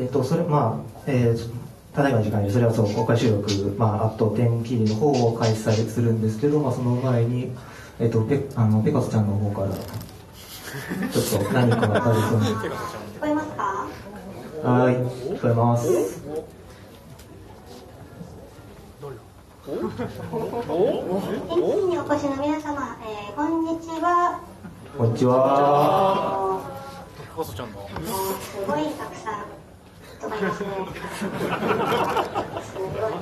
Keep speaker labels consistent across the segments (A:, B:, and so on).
A: それ、ただいまの時間にそれはそう公開収録、あと天気の方を開催するんですけど、その前に、ペカスちゃんの方からちょっと何かありそうに。
B: 聞こえますか？
A: はい、聞こえます。
B: 天気にお越しの皆様、こんにちは。
A: こんにちは。
B: すごいたくさん人がいますね。すごい。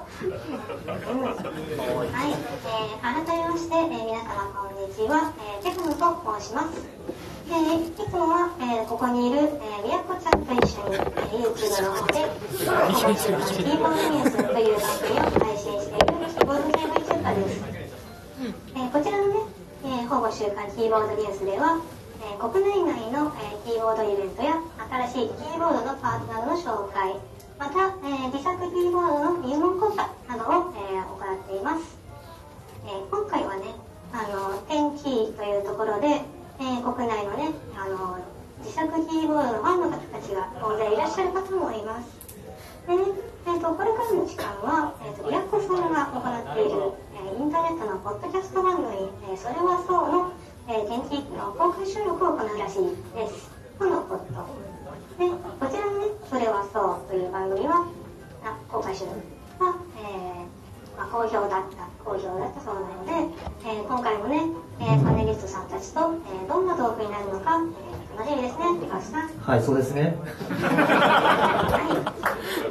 B: はい、改めまして、皆様こんにちは、テクノと申します。いつもは、ここにいる、みやこちゃんと一緒に、YouTube の方でキーボードニュースという番組を配信しているキーボード系 YouTuber です。こちらのね、ほぼ週刊キーボードニュースでは、国内外の、キーボードイベントや新しいキーボードのパーツなどの紹介、また、自作キーボードの入門講座などを、行っています。今回はね、天気というところで、国内のね、自作キーボードのファンの方たちが大勢いらっしゃるかと思います。でね、これからの時間は、リアコさんが行っている、インターネットのポッドキャスト番組、それはそうの、天気の公開収録を行うらしいです。このこと。で、こちらのね、それはそうという番組は、公開収録は、好評だったそうなので、今回もね、パネリストさんたちと、どんなトークになるのか、楽しみですね、高橋さん。
A: はい、そうですね。
B: はい。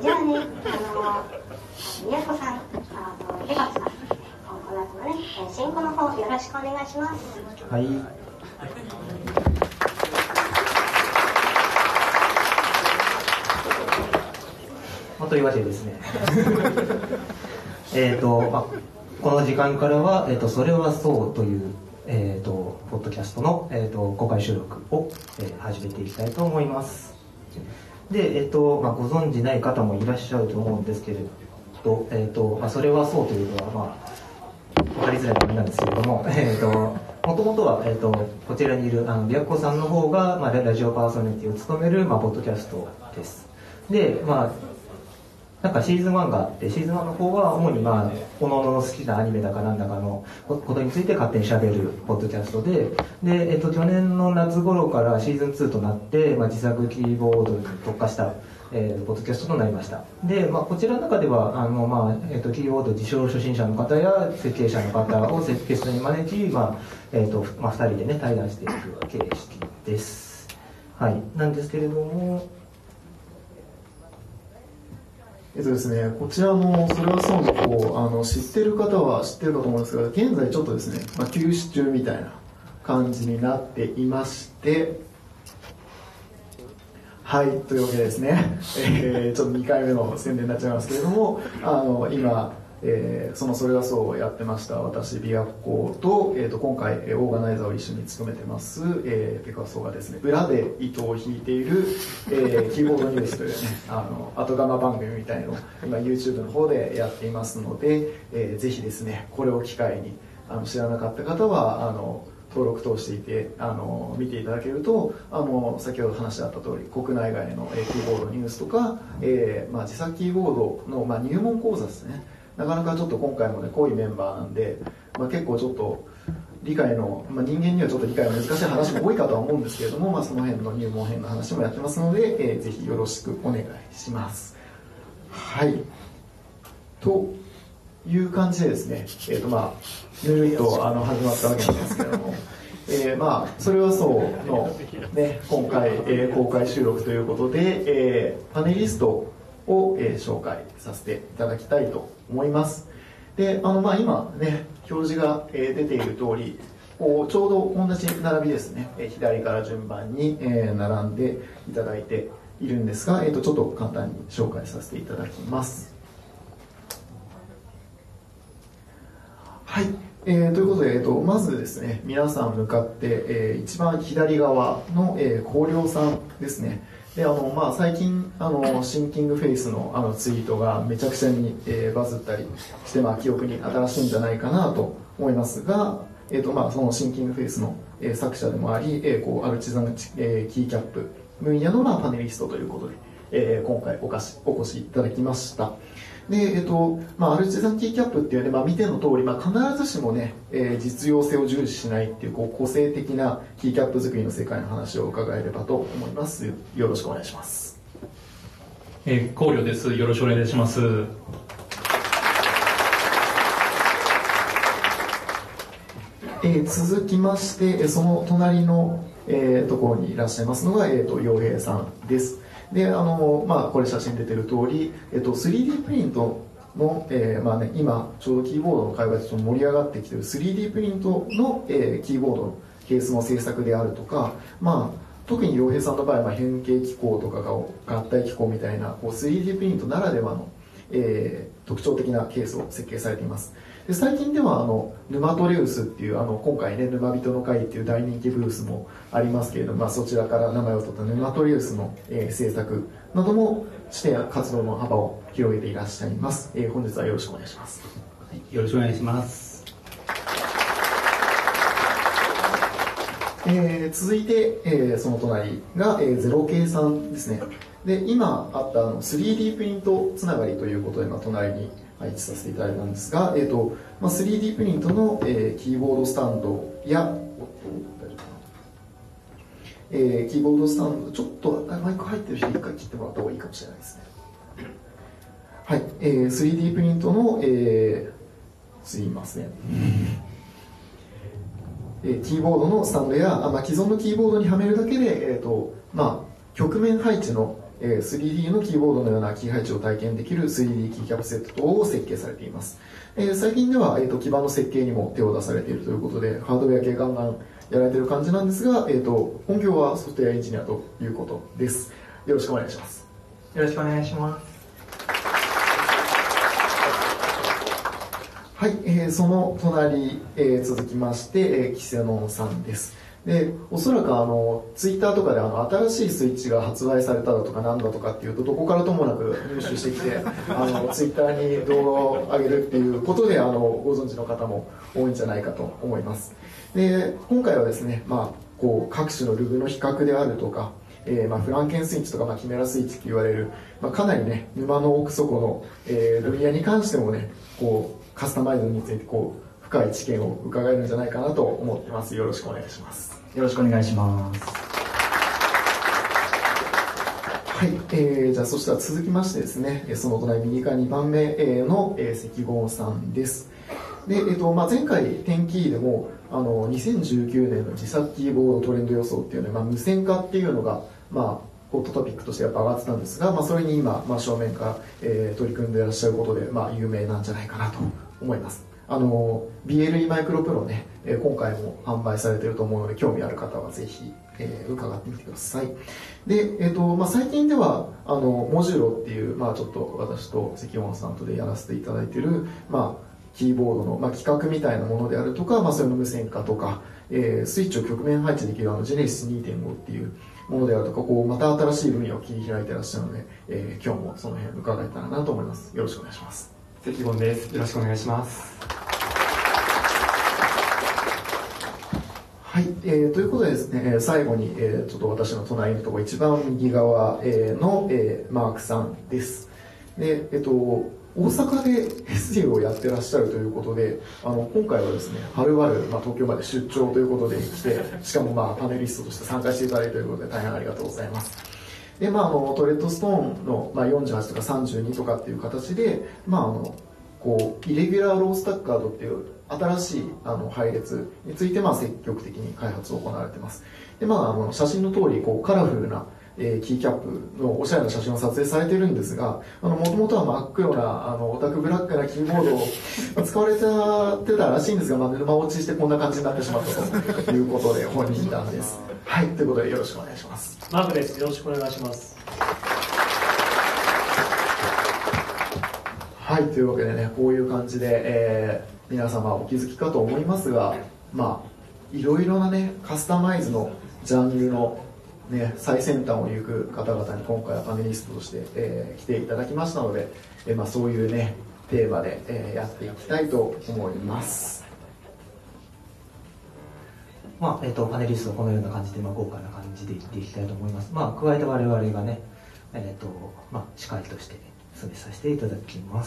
B: じゃあね、宮子さん、ペカさん、この後のね、進行の方よろしくお願いします。
A: はい。というわけでですね。この時間からは、それはそうという、ポッドキャストの、公開収録を、始めていきたいと思います。で、ご存じない方もいらっしゃると思うんですけれど、それはそうというのは、分かりづらい番組なんですけれども、もともとは、こちらにいる琵琶湖さんの方が、ラジオパーソナリティを務める、ポッドキャストです。で、なんかシーズン1があって、シーズン1の方は主に各々の好きなアニメだかなんだかのことについて勝手に喋るポッドキャストで、去年の夏頃からシーズン2となって、自作キーボードに特化した、ポッドキャストとなりました。で、こちらの中では、キーボード自称初心者の方や設計者の方をゲストに招き、2人でね、対談していく形式です。はい。なんですけれども、
C: ですね、こちらのそれはそうの方、知ってる方は知ってるかと思うんですが、現在ちょっとですね、休止中みたいな感じになっていまして、はい、というわけでですね、ちょっと2回目の宣伝になっちゃいますけれども、今、それはそうをやってました私琵琶湖と、今回オーガナイザーを一緒に務めてます、ペカソがですね裏で糸を引いている、キーボードニュースというね後釜番組みたいのを今 YouTube の方でやっていますので、ぜひですねこれを機会に知らなかった方は登録等していて見ていただけると先ほど話しあった通り国内外の、キーボードニュースとか、自作キーボードの、入門講座ですね。なかなかちょっと今回もね濃いメンバーなんで、結構ちょっと理解の、人間にはちょっと理解が難しい話も多いかとは思うんですけれども、その辺の入門編の話もやってますので、ぜひよろしくお願いします。はいという感じでですねぬるっと始まったわけなんですけれどもそれはそうの、ね、今回、公開収録ということで、パネリストを、紹介させていただきたいと思います。で今ね表示が、出ている通りちょうど同じ並びですね、左から順番に、並んでいただいているんですが、ちょっと簡単に紹介させていただきます。はい、ということで、まずですね皆さん向かって、一番左側の、光陵さんですね。で最近シンキングフェイスのツイートがめちゃくちゃに、バズったりして、記憶に新しいんじゃないかなと思いますが、そのシンキングフェイスの、作者でもあり、アルチザン、キーキャップ分野の、パネリストということ今回お越しいただきました。で、アルチザンキーキャップっていうね、見ての通り、必ずしもね、実用性を重視しないっていう、個性的なキーキャップ作りの世界の話を伺えればと思います。よろしくお願いします。
D: 高陵です。よろしくお願いします。
C: 続きまして、その隣の、ところにいらっしゃいますのが、陽平さんです。で、これ写真出てる通り、3D プリントの、今、ちょうどキーボードの開発と盛り上がってきている 3D プリントの、キーボードのケースの制作であるとか、特に陽平さんの場合は変形機構とか合体機構みたいな3D プリントならではの、特徴的なケースを設計されています。で、最近ではヌマトレウスっていう今回ね、沼人の会っていう大人気ブースもありますけれども、そちらから名前を取ったヌマトレウスの、制作などもして活動の幅を広げていらっしゃいます。本日はよろしくお願いします。
D: はい、よろしくお願いします。
C: 続いて、その隣が、ゼロ系さんですね。で、今あった 3D プリントつながりということで、隣に配置させていただいたんですが、3D プリントの、キーボードスタンドや、キーボードスタンド、ちょっとマイク入ってる人一回切ってもらった方がいいかもしれないですね。はい、3D プリントの、すいません。キーボードのスタンドや、既存のキーボードにはめるだけで、曲面配置の3D のキーボードのようなキー配置を体験できる 3D キーキャップセット等を設計されています。最近では、基板の設計にも手を出されているということで、ハードウェア系ガンガンやられている感じなんですが、本業はソフトウェアエンジニアということです。よろしくお願いします。
A: よろしくお願いします。
C: はい、その隣、続きまして、キセノンさんです。で、おそらくツイッターとかで新しいスイッチが発売されただとかなんだとかっていうと、どこからともなく入手してきてツイッターに動画を上げるっていうことでご存知の方も多いんじゃないかと思います。で、今回はですね、各種のルグの比較であるとか、フランケンスイッチとか、キメラスイッチと言われる、かなりね、沼の奥底の、分野に関してもね、カスタマイズについて深い知見を伺えるんじゃないかなと思っています。よろしくお願いします。
E: よろしくお願いします。
C: はい、じゃあそしたら続きましてですね、その隣右から2番目の関郷さんです。で、前回天気でも2019年の自作キーボードトレンド予想っていうのは、無線化っていうのがホットトピックとしてやっぱ上がってたんですが、それに今、正面から、取り組んでいらっしゃることで、有名なんじゃないかなと思います。BLE マイクロプロね、今回も販売されていると思うので、興味ある方はぜひ、伺ってみてください。で、最近ではモジュロっていう、ちょっと私と関本さんとでやらせていただいている、キーボードの、企画みたいなものであるとか、それの無線化とか、スイッチを曲面配置できるジェネシス 2.5 っていうものであるとか、また新しい分野を切り開いていらっしゃるので、今日もその辺伺えたらなと思います。よろしくお願いします。
A: 関本です。よろしくお願いします。
C: はい、ということでですね、最後に、ちょっと私の隣のところ一番右側、の、マークさんです。で、大阪で SE をやってらっしゃるということで、今回はですね、はるばる、東京まで出張ということで来て、しかもパネリストとして参加していただいてということで大変ありがとうございます。で、トレッドストーンの、48とか32とかっていう形で、イレギュラーロースタッカードっていう新しい配列について積極的に開発を行われています。で、写真の通りカラフルなキーキャップのおしゃれな写真を撮影されているんですが、もともとは真っ黒なオタクブラックなキーボードを使われてたらしいんですが、沼落ちしてこんな感じになってしまったということで本人なんです。はい、ということでよろしくお願いします。
D: マークです。よろしくお願いします。
C: はい、というわけでね、こういう感じで、皆様お気づきかと思いますが、いろいろなね、カスタマイズのジャンルのね、最先端を行く方々に今回はパネリストとして、来ていただきましたので、そういうね、テーマで、やっていきたいと思います。
A: パネリストはこのような感じで、豪華な感じでいっていきたいと思います。加えて我々がね、 司会として進めさせていただきます。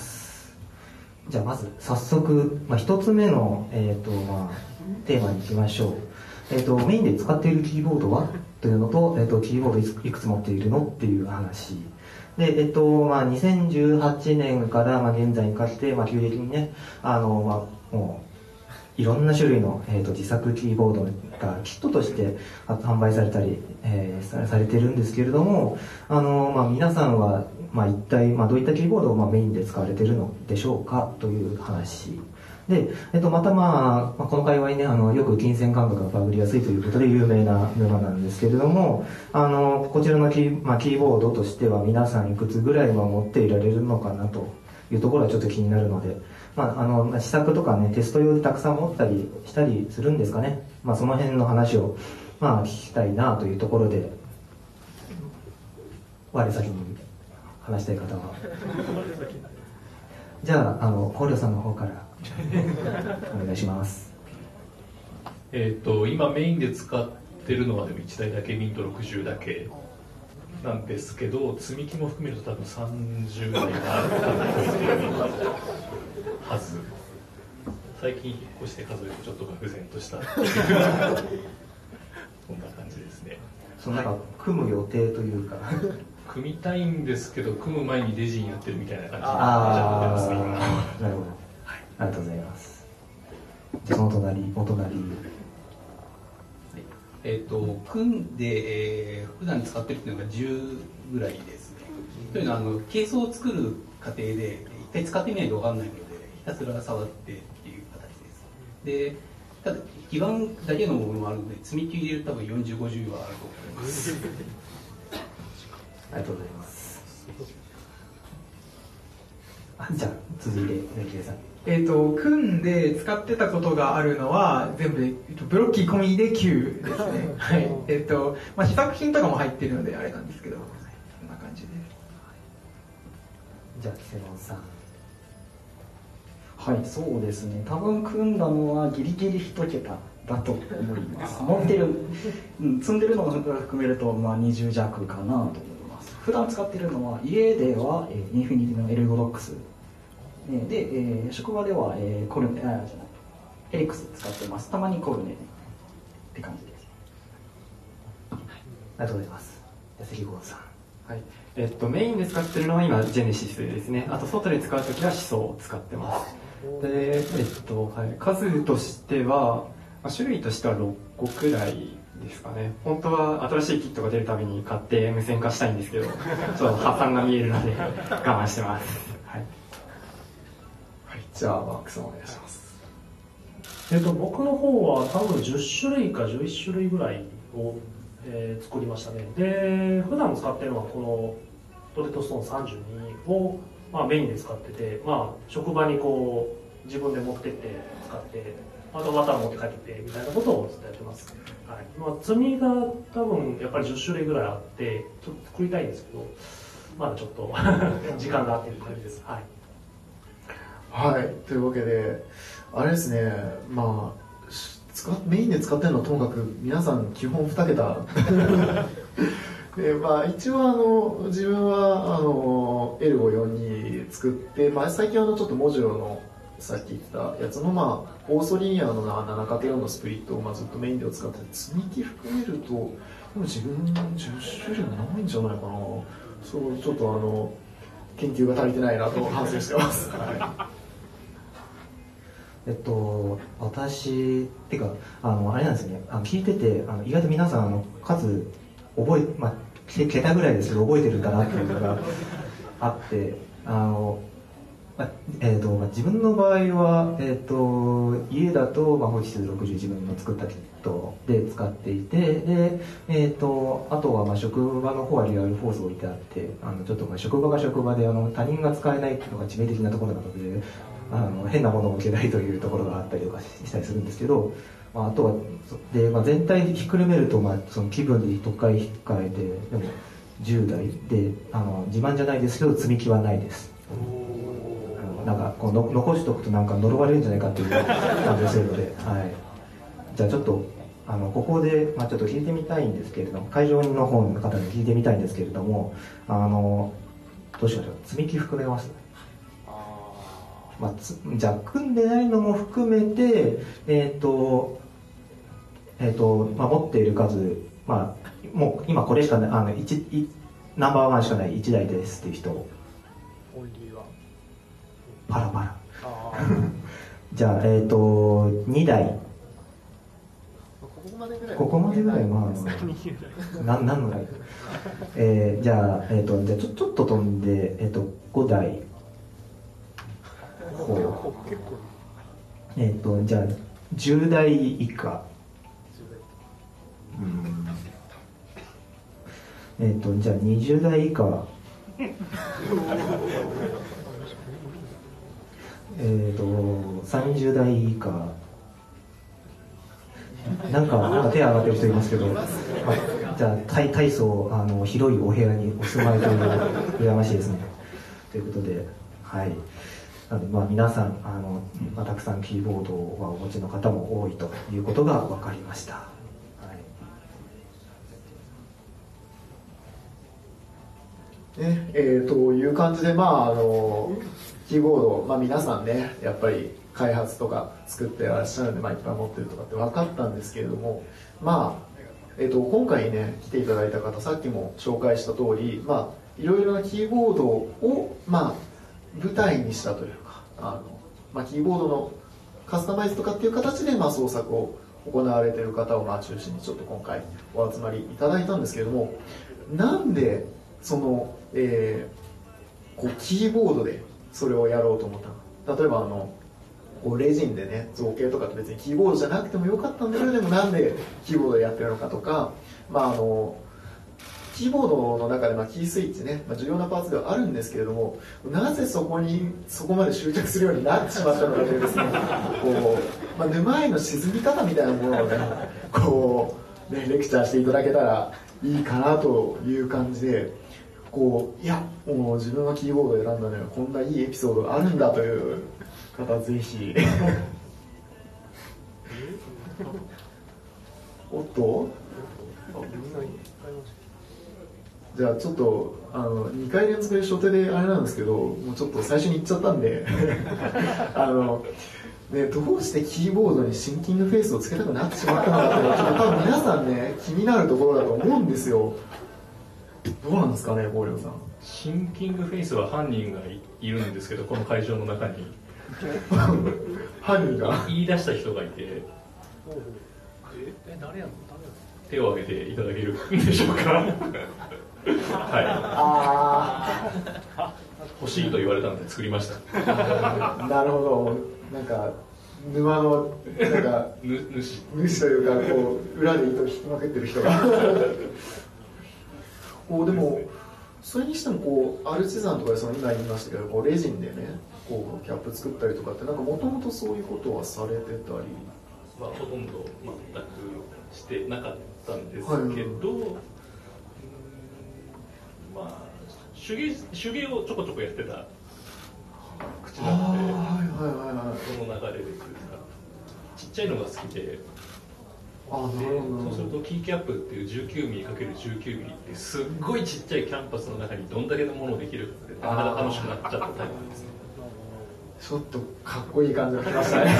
A: じゃあまず早速、一つ目の、テーマに行きましょう。メインで使っているキーボードはというのと、キーボードいくつ持っているのっていう話で、2018年から、現在にかけて、急激にね、もういろんな種類の、自作キーボードがキットとして販売されたり、されてるんですけれども、皆さんは、一体、どういったキーボードを、メインで使われているのでしょうかという話で、またこの界隈ね、よく金銭感覚がバグりやすいということで有名な沼なんですけれども、こちらのキーボードとしては皆さんいくつぐらいは持っていられるのかなというところはちょっと気になるので、試作とかね、テスト用でたくさん持ったりしたりするんですかね。その辺の話を、聞きたいなというところで、我先に話したい方は。じゃあ、考慮さんの方から。お願いします。
D: 今メインで使ってるのはでも1台だけ、ミント60だけなんですけど、積み木も含めると多分30台があるはず。最近引っ越して数えるとちょっと愕然としたこんな感じですね。
A: 組む予定というか
D: 組みたいんですけど、組む前にレジになってるみたいな感じになっちゃってます、今。
A: なるほど、ありがとうございます。じゃあそのお隣。
E: 組んで、普段使ってるっていうのが10ぐらいですね。というのはケースを作る過程で一回使ってみないと分かんないので、ひたすら触ってっていう形です。で、ただ基板だけのものもあるので、積み木入れると多分40、50はあると思います。
A: ありがとうございます。じゃあ続いて梅木さん。
F: 組んで使ってたことがあるのは全部で、ブロッキー込みで9ですね。はい。試作品とかも入ってるのであれなんですけど、こんな感じです。
A: じゃあキセノンさん。
G: はい、そうですね。多分組んだのはギリギリ1桁だと思います。持ってる、積んでるのが含めると20弱かなと思います。普段使ってるのは家ではインフィニティのエルゴロックスで、職場ではコルネじゃないエリックス使ってます。たまにコルネって感じです。
A: ありがとうございます。関郷さん。
H: はい、メインで使ってるのは今ジェネシスですね。あと外で使うときはシソを使ってます。で、はい、数としては、種類としては6個くらいですかね。本当は新しいキットが出るたびに買って無線化したいんですけど、ちょっと破綻が見えるので我慢してます。はい。
C: はい、じゃあマークさんお願いします。
I: 僕の方は多分10種類か11種類ぐらいを作りましたね。で、普段使ってるのはこのドレッドストーン32を、メインで使ってて、職場にこう自分で持ってって使って、あとまた持って帰ってきてみたいなことをずっとやってます。はい。積みが多分やっぱり10種類ぐらいあって、ちょっと作りたいんですけど、まだちょっと時間があっていう感じです。はい。
C: はい、というわけで、あれですね、メインで使ってるのはともかく皆さん基本2桁で、一応自分はエルゴ42作って、最近ちょっとモジュロのさっき言ったやつのオーソリニアの 7×4 のスプリットをずっとメインで使ってて、積み木含めるとでも自分10種類ないんじゃないかな。そうちょっと研究が足りてないなと反省してます。はい、
A: 私ってかあれなんですよね。聞いてて意外と皆さん数桁ぐらいですけど覚えてるんだなっていうのがあって自分の場合は家だとホイッスル60自分の作ったキットで使っていて、であとは職場の方はリアルフォースを置いてあってちょっと職場が職場で他人が使えないっていうのが致命的なところなので変なものを置けないというところがあったりとかしたりするんですけど、あとはで、全体でひっくるめると、その気分で特回引っ換えてでも10代で自慢じゃないですけど積み木はないです。こう残しておくと呪われるんじゃないかっていう感じがするので、はい、じゃあちょっとここで、ちょっと聞いてみたいんですけれども、会場の方の方に聞いてみたいんですけれども、どうしましょう、積み木含めます。じゃあ組んでないのも含めて、持っている数、もう今これしかない、ナンバーワンしかない1台ですっていう人、
I: オンリーは
A: パラパラ。じゃあ、2台。ここまでぐらい、何のライブじゃあ、ちょっと飛んで、5台。じゃあ、10台以下。じゃあ、20台以下。30代以下、なんか手挙がってる人いますけど、じゃあ大層広いお部屋にお住まいという羨ましいですね。ということで、はい。なので皆さんたくさんキーボードをお持ちの方も多いということが分かりました。
C: という感じで、キーボード、皆さんね、やっぱり開発とか作ってらっしゃるので、いっぱい持ってるとかって分かったんですけれども、今回ね、来ていただいた方、さっきも紹介した通り、いろいろなキーボードを、舞台にしたというか、キーボードのカスタマイズとかっていう形で、創作を行われている方を中心にちょっと今回お集まりいただいたんですけれども、なんでそのキーボードでそれをやろうと思ったの。例えばレジンでね、造形とかって別にキーボードじゃなくてもよかったんだけど、でもなんでキーボードでやってるのかとか、キーボードの中でキースイッチね、重要なパーツではあるんですけれども、なぜそこまで執着するようになってしまったのかというですね、沼への沈み方みたいなものをね、レクチャーしていただけたらいいかなという感じで、もう自分がキーボードを選んだのよ、こんないいエピソードがあるんだという方、ぜひおっと、じゃあちょっと2回連続で初手であれなんですけど、もうちょっと最初に言っちゃったんでね、どうしてキーボードにシンキングフェイスをつけたくなってしまったのかっていうのは、ちょっと多分皆さんね、気になるところだと思うんですよ。どうなんですかね、ゴーレオさん。
D: シンキングフェイスは犯人がいるんですけど、この会場の中に
C: 犯人が
D: 言い出した人がいて、
I: 誰やの
D: 手を挙げていただけるんでしょうかはい、欲しいと言われたので作りました。
C: なるほど。なんか沼のなんか主というか、裏で糸を引きまくってる人がでもそれにしてもアルチザンとかで今言いましたけど、レジンでねキャップ作ったりとかって、なんかもともとそういうことはされてたり
D: ほとんど全くしてなかったんですけど、手芸をちょこちょこやってた口なので、その流れでちっちゃいのが好きで、そうするとキーキャップっていう 19mm×19mm ってすっごいちっちゃいキャンパスの中にどんだけのものをできるかで、なかなか楽しくなっちゃったタイプなんですね。
C: ちょっとかっこいい感じがきましたね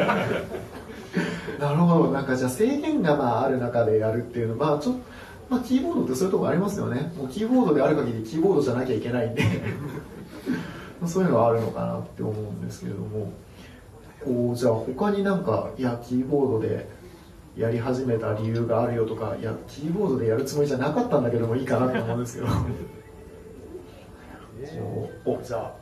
C: なるほど。なんかじゃあ制限がある中でやるっていうのは、キーボードってそういうところありますよね。もうキーボードである限りキーボードじゃなきゃいけないんでそういうのはあるのかなって思うんですけれども、じゃあ他になんかキーボードでやり始めた理由があるよとか、キーボードでやるつもりじゃなかったんだけどもいいかなと思うんですけどじゃあ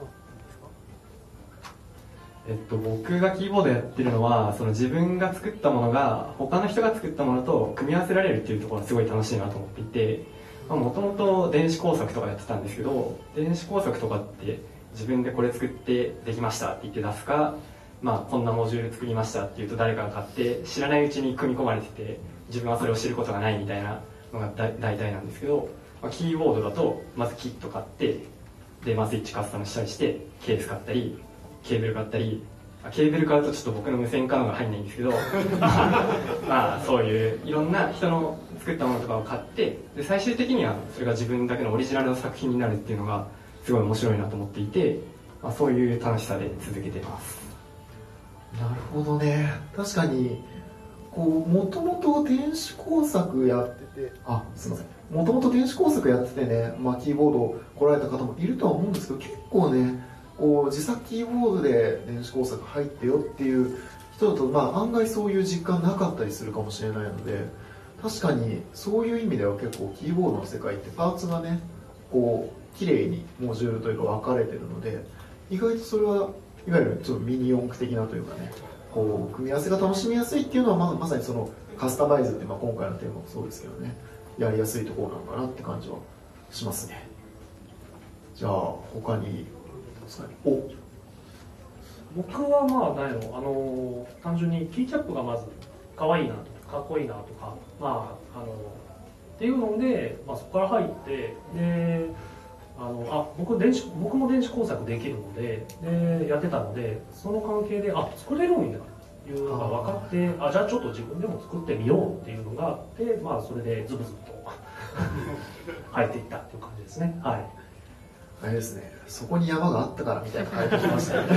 H: 僕がキーボードやってるのは、自分が作ったものが他の人が作ったものと組み合わせられるっていうところがすごい楽しいなと思っていて、もともと電子工作とかやってたんですけど、電子工作とかって自分でこれ作ってできましたって言って出すか、こんなモジュール作りましたって言うと誰かが買って知らないうちに組み込まれてて、自分はそれを知ることがないみたいなのが大体なんですけど、キーボードだとまずキット買って、でスイッチカスタムしたりして、ケース買ったりケーブル買ったりケーブル買うとちょっと僕の無線化のが入んないんですけどまあそういういろんな人の作ったものとかを買ってで最終的にはそれが自分だけのオリジナルの作品になるっていうのがすごい面白いなと思っていて、まあ、そういう楽しさで続けています。
C: なるほどね。確かにもともと電子工作やっててすいませんもともと電子工作やっててね、まあ、キーボード来られた方もいるとは思うんですけど結構ね自作キーボードで電子工作入ってよっていう人だと、まあ、案外そういう実感なかったりするかもしれないので確かにそういう意味では結構キーボードの世界ってパーツがね綺麗にモジュールというか分かれてるので意外とそれはいわゆるちょっとミニ四駆的なというかね組み合わせが楽しみやすいっていうのはまさにそのカスタマイズって、まあ、今回のテーマもそうですけどねやりやすいところなのかなって感じはしますね。じゃあ他に
I: 僕はまあ何やろ単純にキーキャップがまず可愛いなとかかっこいいなとかっていうので、まあ、そこから入ってで僕も電子工作できるのでやってたのでその関係で作れるんだというのが分かってじゃあちょっと自分でも作ってみようっていうのがあって、まあ、それでズブズブと入っていったっていう感じですね。はい、
C: あれですね、そこに山があったからみたいな入ってきましたね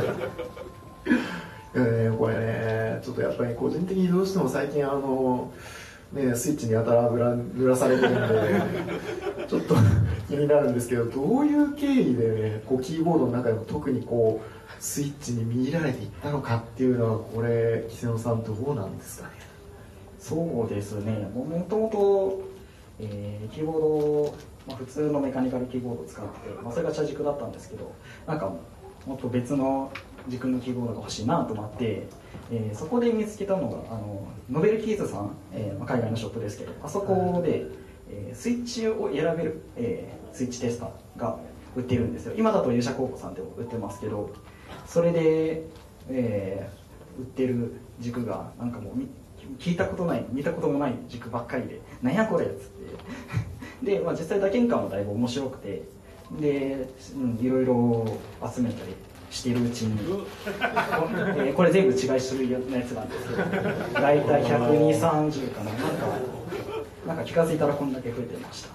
C: これねちょっとやっぱり個人的にどうしても最近スイッチにやたら濡らされてるんでちょっと気になるんですけどどういう経緯でねキーボードの中でも特にスイッチに見入られていったのかっていうのはこれ木瀬野さんどうなんですかね。
G: そうですねもともとキーボード、まあ、普通のメカニカルキーボードを使って、まあ、それが茶軸だったんですけどなんかもっと別の軸のキーボードが欲しいなと思って、そこで見つけたのがノベルキーズさん、まあ、海外のショップですけどあそこで、スイッチを選べる、スイッチテスターが売ってるんですよ。今だと勇者工房さんでも売ってますけどそれで、売ってる軸がなんかもう聞いたことない見たこともない軸ばっかりでなんやこれっつってで、まあ、実際打鍵感もだいぶ面白くてで、いろいろ集めたりしているうちにこれ全部違い種類のやつなんですけど大体120、30かななんか気が付いたらこんだけ増えてました。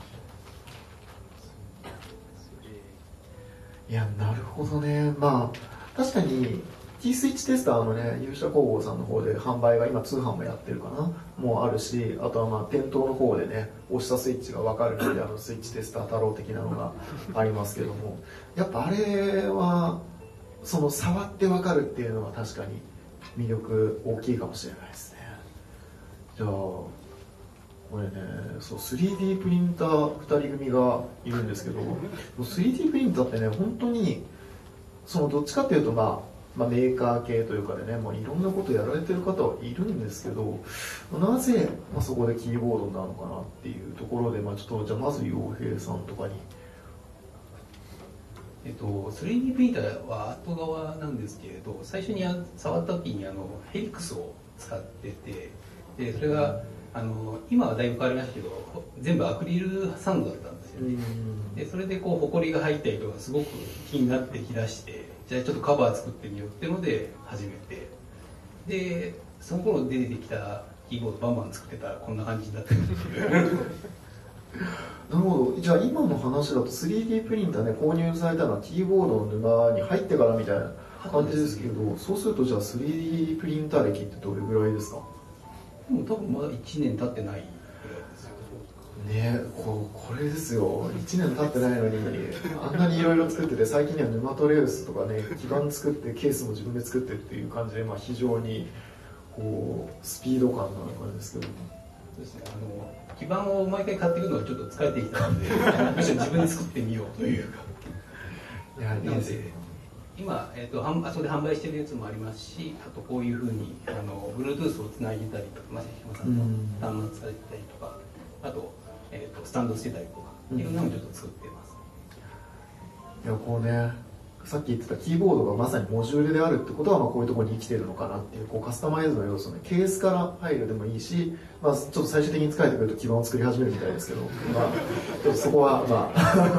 C: いやなるほどね。まあ確かにキースイッチテスターのね勇者工房さんの方で販売が今通販もやってるかなもあるしあとはまあ店頭の方でね押したスイッチが分かるのでスイッチテスター太郎的なのがありますけどもやっぱあれはその触って分かるっていうのは確かに魅力大きいかもしれないですね。じゃあこれね3D プリンター2人組がいるんですけど 3D プリンターってね本当にどっちかっていうとまあメーカー系というかでね、いろんなことやられてる方はいるんですけどなぜ、そこでキーボードなのかなっていうところで、ちょっとじゃあまず陽平さんとかに。
E: 3D プリンターは後側なんですけれど最初に触った時にヘリクスを使っててでそれが今はだいぶ変わりましたけど全部アクリルサンドだったんですよね。でそれでホコリが入ったりとかすごく気になってきだしてじゃあちょっとカバー作ってみようっていうので始めてでその頃出てきたキーボードバンバン作ってたらこんな感じになってるっていうなる
C: ほど。じゃあ今の話だと 3D プリンターね購入されたのはキーボードの沼に入ってからみたいな感じですけどそうするとじゃあ 3D プリンター歴ってどれぐらいですか。
E: もう多分まだ1年経ってないぐらいですよ
C: ね。これですよ1年経ってないのにあんなにいろいろ作ってて最近にはヌマトレウスとかね基板作ってケースも自分で作ってっていう感じで、非常にスピード感のある感じですけど
E: そうですね基板を毎回買っていくのがちょっと疲れてきたのでむしろ自分で作ってみようというかなので今、あそこで販売してるやつもありますしあとこういうふうにBluetooth をつないでたりとか島さんの端末されてたりとかあと、スタンドしてたりとかいろんなのをちょっと作ってます。
C: いやさっき言ってたキーボードがまさにモジュールであるってことは、こういうところに生きてるのかなっていうカスタマイズの要素ねケースから入るでもいいし、ちょっと最終的に疲れてくると基板を作り始めるみたいですけど、ちょっとそこは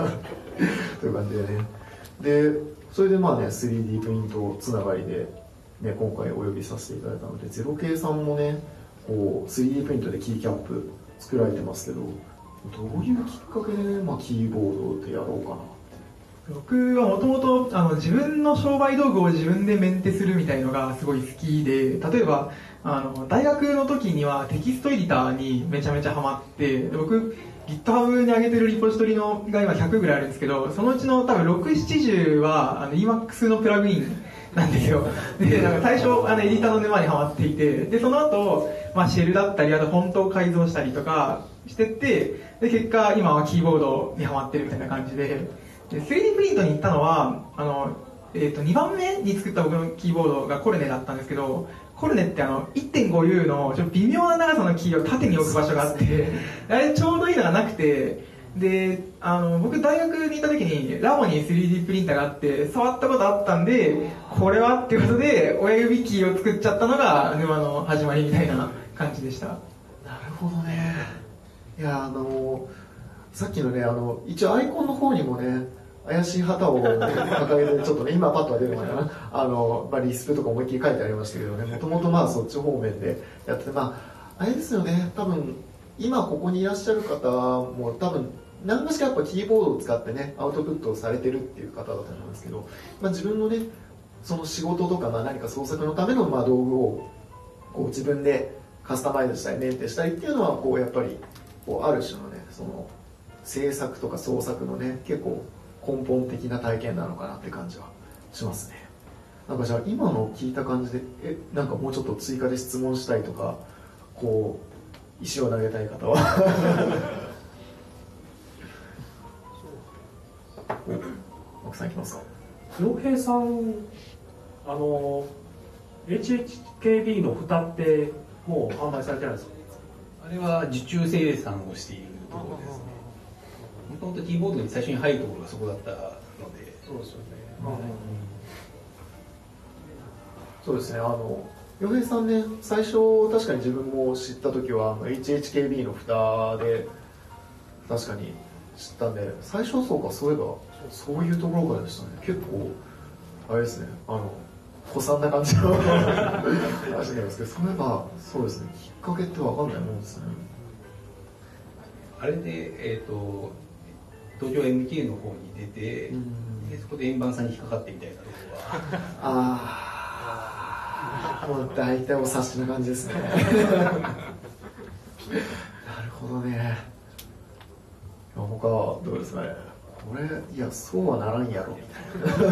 C: という感じでね。でそれで3D プリントつながりでね、今回お呼びさせていただいたので、ゼロ系さんもねこう 3D プリントでキーキャップ作られてますけど、どういうきっかけで、キーボードでやろうかな。
F: 僕はもともと自分の商売道具を自分でメンテするみたいのがすごい好きで、例えば大学の時にはテキストエディターにめちゃめちゃハマって、僕 GitHub に上げてるリポジトリが今100ぐらいあるんですけど、そのうちの多分6、70はEmacs のプラグインなんですよ。で、最初エディターの沼にハマっていて、でその後、シェルだったり、あとフォントを改造したりとかしてって、で結果今はキーボードにハマってるみたいな感じで、3D プリントに行ったのは2番目に作った僕のキーボードがコルネだったんですけど、コルネって 1.5U のちょっと微妙な長さのキーを縦に置く場所があって、あれちょうどいいのがなくて、で僕大学にいた時にラボに 3D プリンターがあって触ったことあったんで、これはっていうことで親指キーを作っちゃったのが沼の始まりみたいな感じでした。
C: なるほどね。いやさっきのね一応アイコンの方にもね怪しい旗を、掲げてちょっとね今パッとは出るのかなリスプとか思いっきり書いてありましたけどね、もともとそっち方面でやってて、あれですよね、多分今ここにいらっしゃる方も多分何かしらやっぱキーボードを使ってねアウトプットをされてるっていう方だと思うんですけど、自分のねその仕事とか何か創作のための道具をこう自分でカスタマイズしたりメンテしたりっていうのはこうやっぱりこうある種のねその制作とか創作のね結構根本的な体験なのかなって感じはしますね。じゃあ今の聞いた感じでなんかもうちょっと追加で質問したいとかこう石を投げたい方は奥さんいきますか。
I: 洋平さんHHKB の蓋ってもう販売されてないですか。
E: あれは受注生産をしているところですね。もともとキーボードに最初に入るところがそこだったので。
I: そうですよね。
C: そうですね。洋平さんね、最初確かに自分も知った時はHHKB の蓋で確かに知ったんで、最初そういえばそういうところからでしたね。結構あれですね。古参な感じの話になりますけど、そういえばそうですね。きっかけって分かんないもんですね。
E: あれで東京 MK の方に出て、でそこで円盤さんに引っかかってみたいなところは
C: もう大体お察しな感じですね。なるほどね。他はどうですかね。これいやそうはならんやろみたい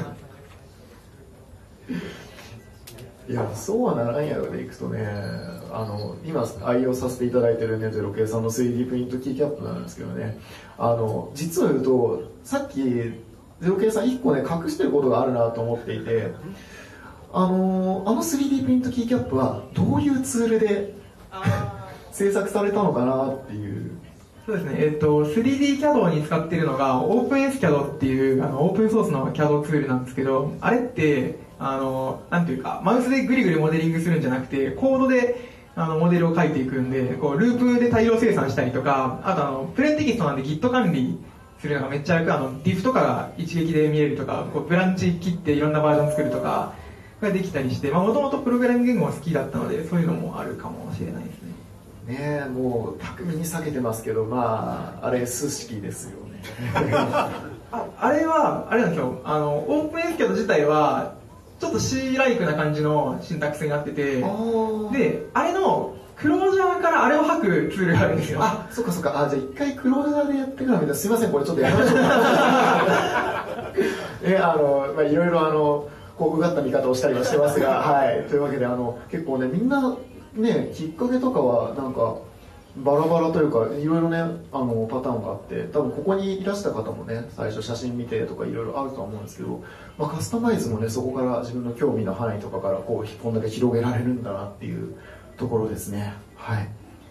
C: ないやそうはならんやろでいくとね、今愛用させていただいてるねゼロ系さんの 3D プリントキーキャップなんですけどね、実を言うとさっきゼロ系さん1個ね隠してることがあるなと思っていて、3D プリントキーキャップはどういうツールで制作されたのかなっていう。
F: そうですね、3D CAD に使っているのが OpenSCAD っていうオープンソースの CAD ツールなんですけど、あれってなんていうかマウスでグリグリモデリングするんじゃなくてコードでモデルを書いていくんで、こうループで大量生産したりとか、あとプレーンテキストなんで Git 管理するのがめっちゃ楽、diff とかが一撃で見えるとか、こうブランチ切っていろんなバージョン作るとかができたりして、もともとプログラミング言語が好きだったので、そういうのもあるかもしれないですね。
C: ねえ、もう巧みに避けてますけど、あれ数式ですよね。
F: あれはあれなんですよ、オープンSCAD自体はちょっと C ライクな感じのシンタックスになってて、であれのクロージャーからあれを吐くツールがあるんですよ。
C: そっか。じゃあ一回クロージャーでやってからみたいな。すいません、これちょっとやりましょうか。いろいろこううがった見方をしたりはしてますが、はい。というわけで結構ね、みんなね、きっかけとかはなんかバラバラというか、いろいろねパターンがあって、多分ここにいらした方もね、最初写真見てとかいろいろあるとは思うんですけど、カスタマイズもね、そこから自分の興味の範囲とかからこんだけ広げられるんだなっていうところですね。はい。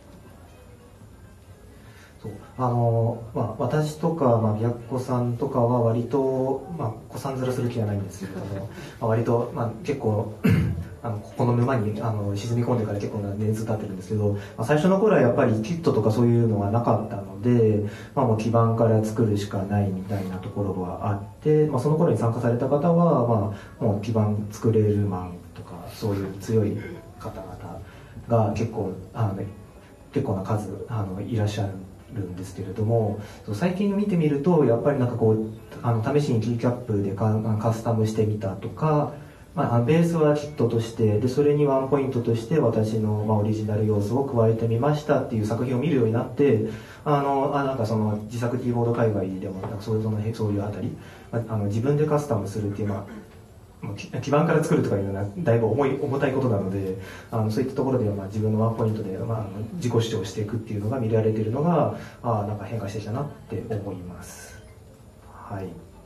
A: そう私とか琵琶湖さんとかは割と子さん面する気はないんですけれども、割と結構ここの沼に沈み込んでから結構な年数経ってるんですけど、最初の頃はやっぱりキットとかそういうのがなかったので、もう基盤から作るしかないみたいなところはあって、その頃に参加された方はもう基盤作れるマンとかそういう強い方々が結構な数いらっしゃるんですけれども、最近見てみるとやっぱりなんかこう試しにキーキャップでカスタムしてみたとか、ベースはキットとしてでそれにワンポイントとして私のオリジナル要素を加えてみましたっていう作品を見るようになって、なんかその自作キーボード界隈でもなんかそういうあたり、自分でカスタムするっていう基盤から作るとかいうのはだいぶ重たいことなので、そういったところで自分のワンポイントで自己主張していくっていうのが見られているのがなんか変化してきたなって思います。はい。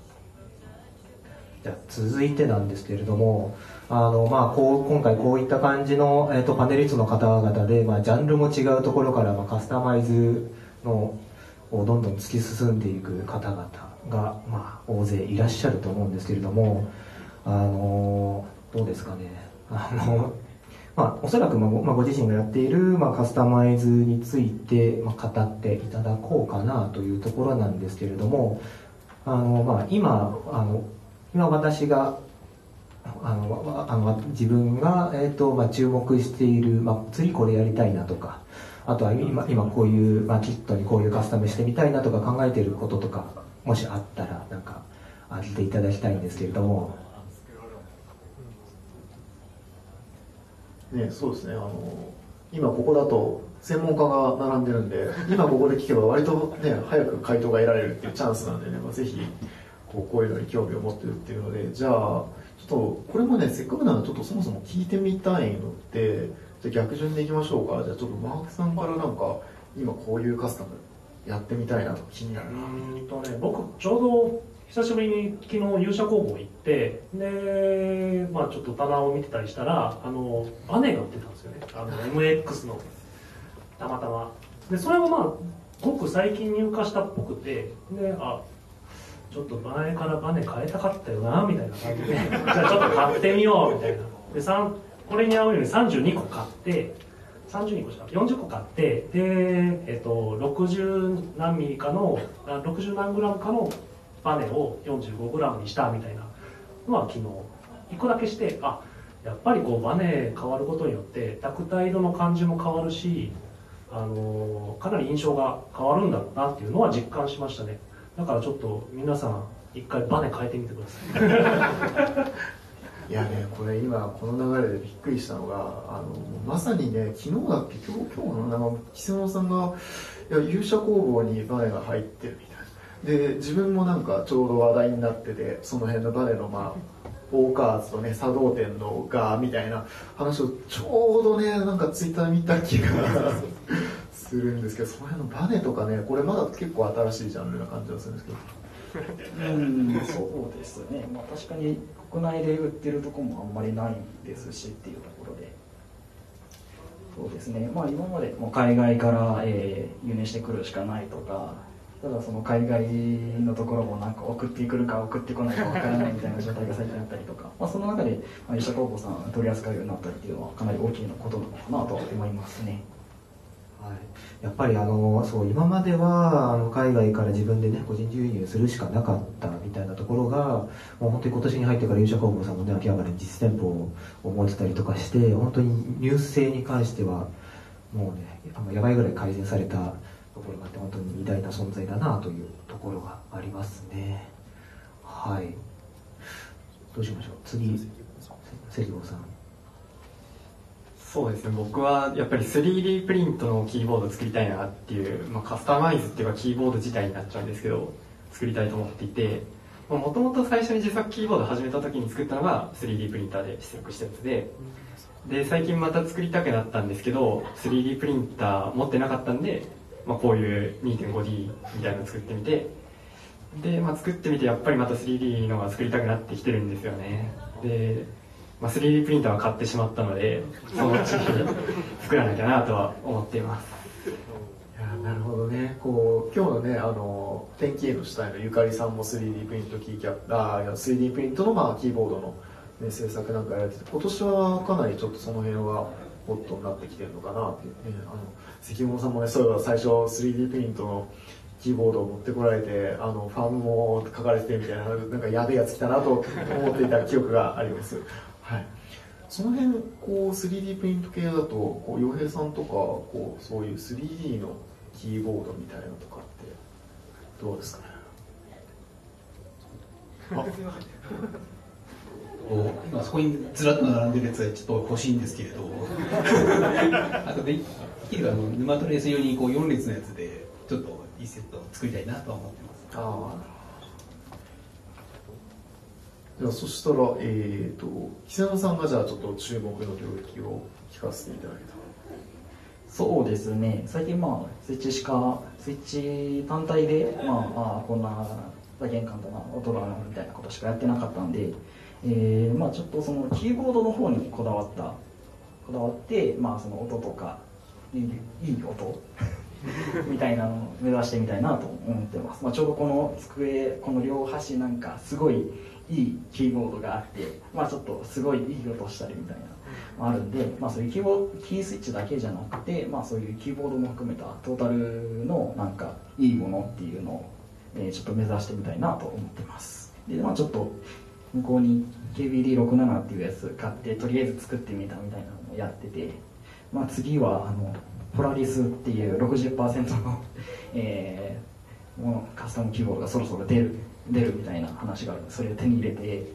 A: じゃあ続いてなんですけれども、今回こういった感じの、パネリストの方々で、ジャンルも違うところから、カスタマイズのをどんどん突き進んでいく方々が、大勢いらっしゃると思うんですけれども、どうですかね。おそらく、ご自身がやっている、カスタマイズについて、語っていただこうかなというところなんですけれども、今私が自分が、注目している、次これやりたいなとか、あとは今こういう、キットにこういうカスタムしてみたいなとか考えていることとかもしあったらなんか当てていただきたいんですけれども。
C: ね、そうですね。今ここだと専門家が並んでるんで、今ここで聞けば割とね早く回答が得られるっていうチャンスなんでね、ぜひこういうのに興味を持ってるっていうので、じゃあちょっとこれもねせっかくなのでちょっとそもそも聞いてみたいので、じゃあ逆順でいきましょうか。じゃあちょっとマークさんからなんか今こういうカスタムやってみたいなと気になるな。
I: 僕ちょうど久しぶりに昨日勇者工房行ってで、ちょっと棚を見てたりしたらバネが売ってたんですよね。MX のたまたまで、それはごく最近入荷したっぽくて、でちょっと前からバネ変えたかったよなみたいな感じでじゃあちょっと買ってみようみたいなでこれに合うように32個買って32個しか40個買ってで、60何ミリかの60何グラムかのバネを45グラムにしたみたいなのは昨日1個だけして、やっぱりこうバネ変わることによってタクタイルの感じも変わるし、かなり印象が変わるんだろうなっていうのは実感しましたね。だからちょっと皆さん一回バネ変えてみてください
C: いやね、これ今この流れでびっくりしたのがまさにね昨日だっけ今日の岸野さんが勇者工房にバネが入ってるみたいなで、自分もなんかちょうど話題になってて、その辺のバネのオーカーズとね作動点のがみたいな話をちょうどねなんかツイッター見た気がするんですけど、その辺のバネとかね、これまだ結構新しいジャンルな感じがするんですけど
G: そうですね、確かに国内で売ってるとこもあんまりないですしっていうところで、そうですね、今までも海外から、輸入してくるしかないとか、ただその海外のところもなんか送ってくるか送ってこないかわからないみたいな状態が最近あったりとか、その中で勇者工房さん取り扱うようになったりっていうのはかなり大きなことなのかなと思いますね。
A: はい、やっぱりそう今までは海外から自分でね個人輸入するしかなかったみたいなところが、もう本当に今年に入ってから勇者工房さんもね秋葉原に実店舗を持ってたりとかして、本当に入手性に関してはもうねやばいぐらい改善されたところがあって、本当に偉大な存在だなというところがありますね。はい、どうしましょう、次関郷さん。
H: そうですね、僕はやっぱり 3D プリントのキーボードを作りたいなっていう、カスタマイズっていうかキーボード自体になっちゃうんですけど作りたいと思っていて、もともと最初に自作キーボードを始めた時に作ったのが 3D プリンターで出力したやつで、最近また作りたくなったんですけど 3D プリンター持ってなかったんで、こういう 2.5D みたいなのを作ってみて、で、作ってみてやっぱりまた 3D のが作りたくなってきてるんですよね。で3D プリンターは買ってしまったので、そのうち作らなきゃなとは思っています。
C: いやなるほどね。こう今日のね天気絵の主体のゆかりさんも 3D プリント3D プリントのキーボードの、ね、制作なんかやられてて、今年はかなりちょっとその辺はホットになってきてるのかなっていうね。関本さんもね、そういえば最初 3D プリントのキーボードを持ってこられてファンも書かれててみたいな、なんかやべえやつ来たなと思っていた記憶があります。はい、 その辺こう 3D プリント系だとこう洋平さんとかこうそういう 3D のキーボードみたいなのとかってどうですかね。
E: 今そこにずらっと並んでるやつはちょっと欲しいんですけれどあとできればヌマトレース用にこう4列のやつでちょっといいセットを作りたいなとは思ってます。
C: じゃあそしたら久野さんがじゃあちょっと注目の領域を聞かせていただけたら。
G: そうですね、最近スイッチ単体でこんな大変簡単な音だなみたいなことしかやってなかったんで、ちょっとそのキーボードの方にこだわって、その音とかいい音みたいなのを目指してみたいなと思ってます。ちょうどこの机、この両端なんかすごいいいキーボードがあって、ちょっとすごいいい音したりみたいなあるんで、そういうキースイッチだけじゃなくて、そういうキーボードも含めたトータルのなんかいいものっていうのを、ちょっと目指してみたいなと思ってます。で、ちょっと向こうに KBD67 っていうやつ買ってとりあえず作ってみたみたいなのをやってて、次はポラリスっていう 60% の、もうカスタムキーボードがそろそろ出るみたいな話があるので、それを手に入れて、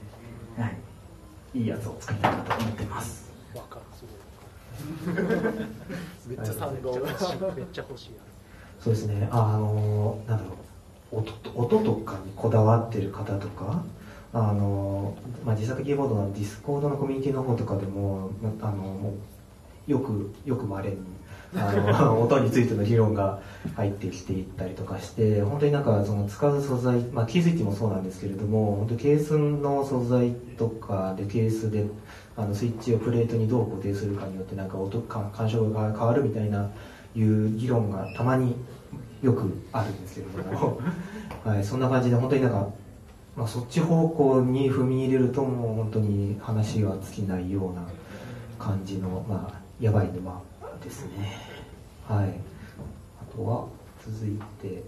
G: いいやつを作りたいなと思ってます。
I: わかる、すごいめっちゃ賛同、めっちゃ欲しい。
A: そうですね、なんだろう、音とかにこだわってる方とか、自作キーボードのディスコードのコミュニティの方とかでももうよくまれに音についての議論が入ってきていったりとかして、本当になんかその使う素材、キースイッチもそうなんですけれども、本当ケースの素材とかでケースでスイッチをプレートにどう固定するかによってなんか干渉が変わるみたいないう議論がたまによくあるんですけれどもはい、そんな感じで本当になんか、そっち方向に踏み入れるともう本当に話が尽きないような感じの、やばい沼ですね。はい。あとは続いて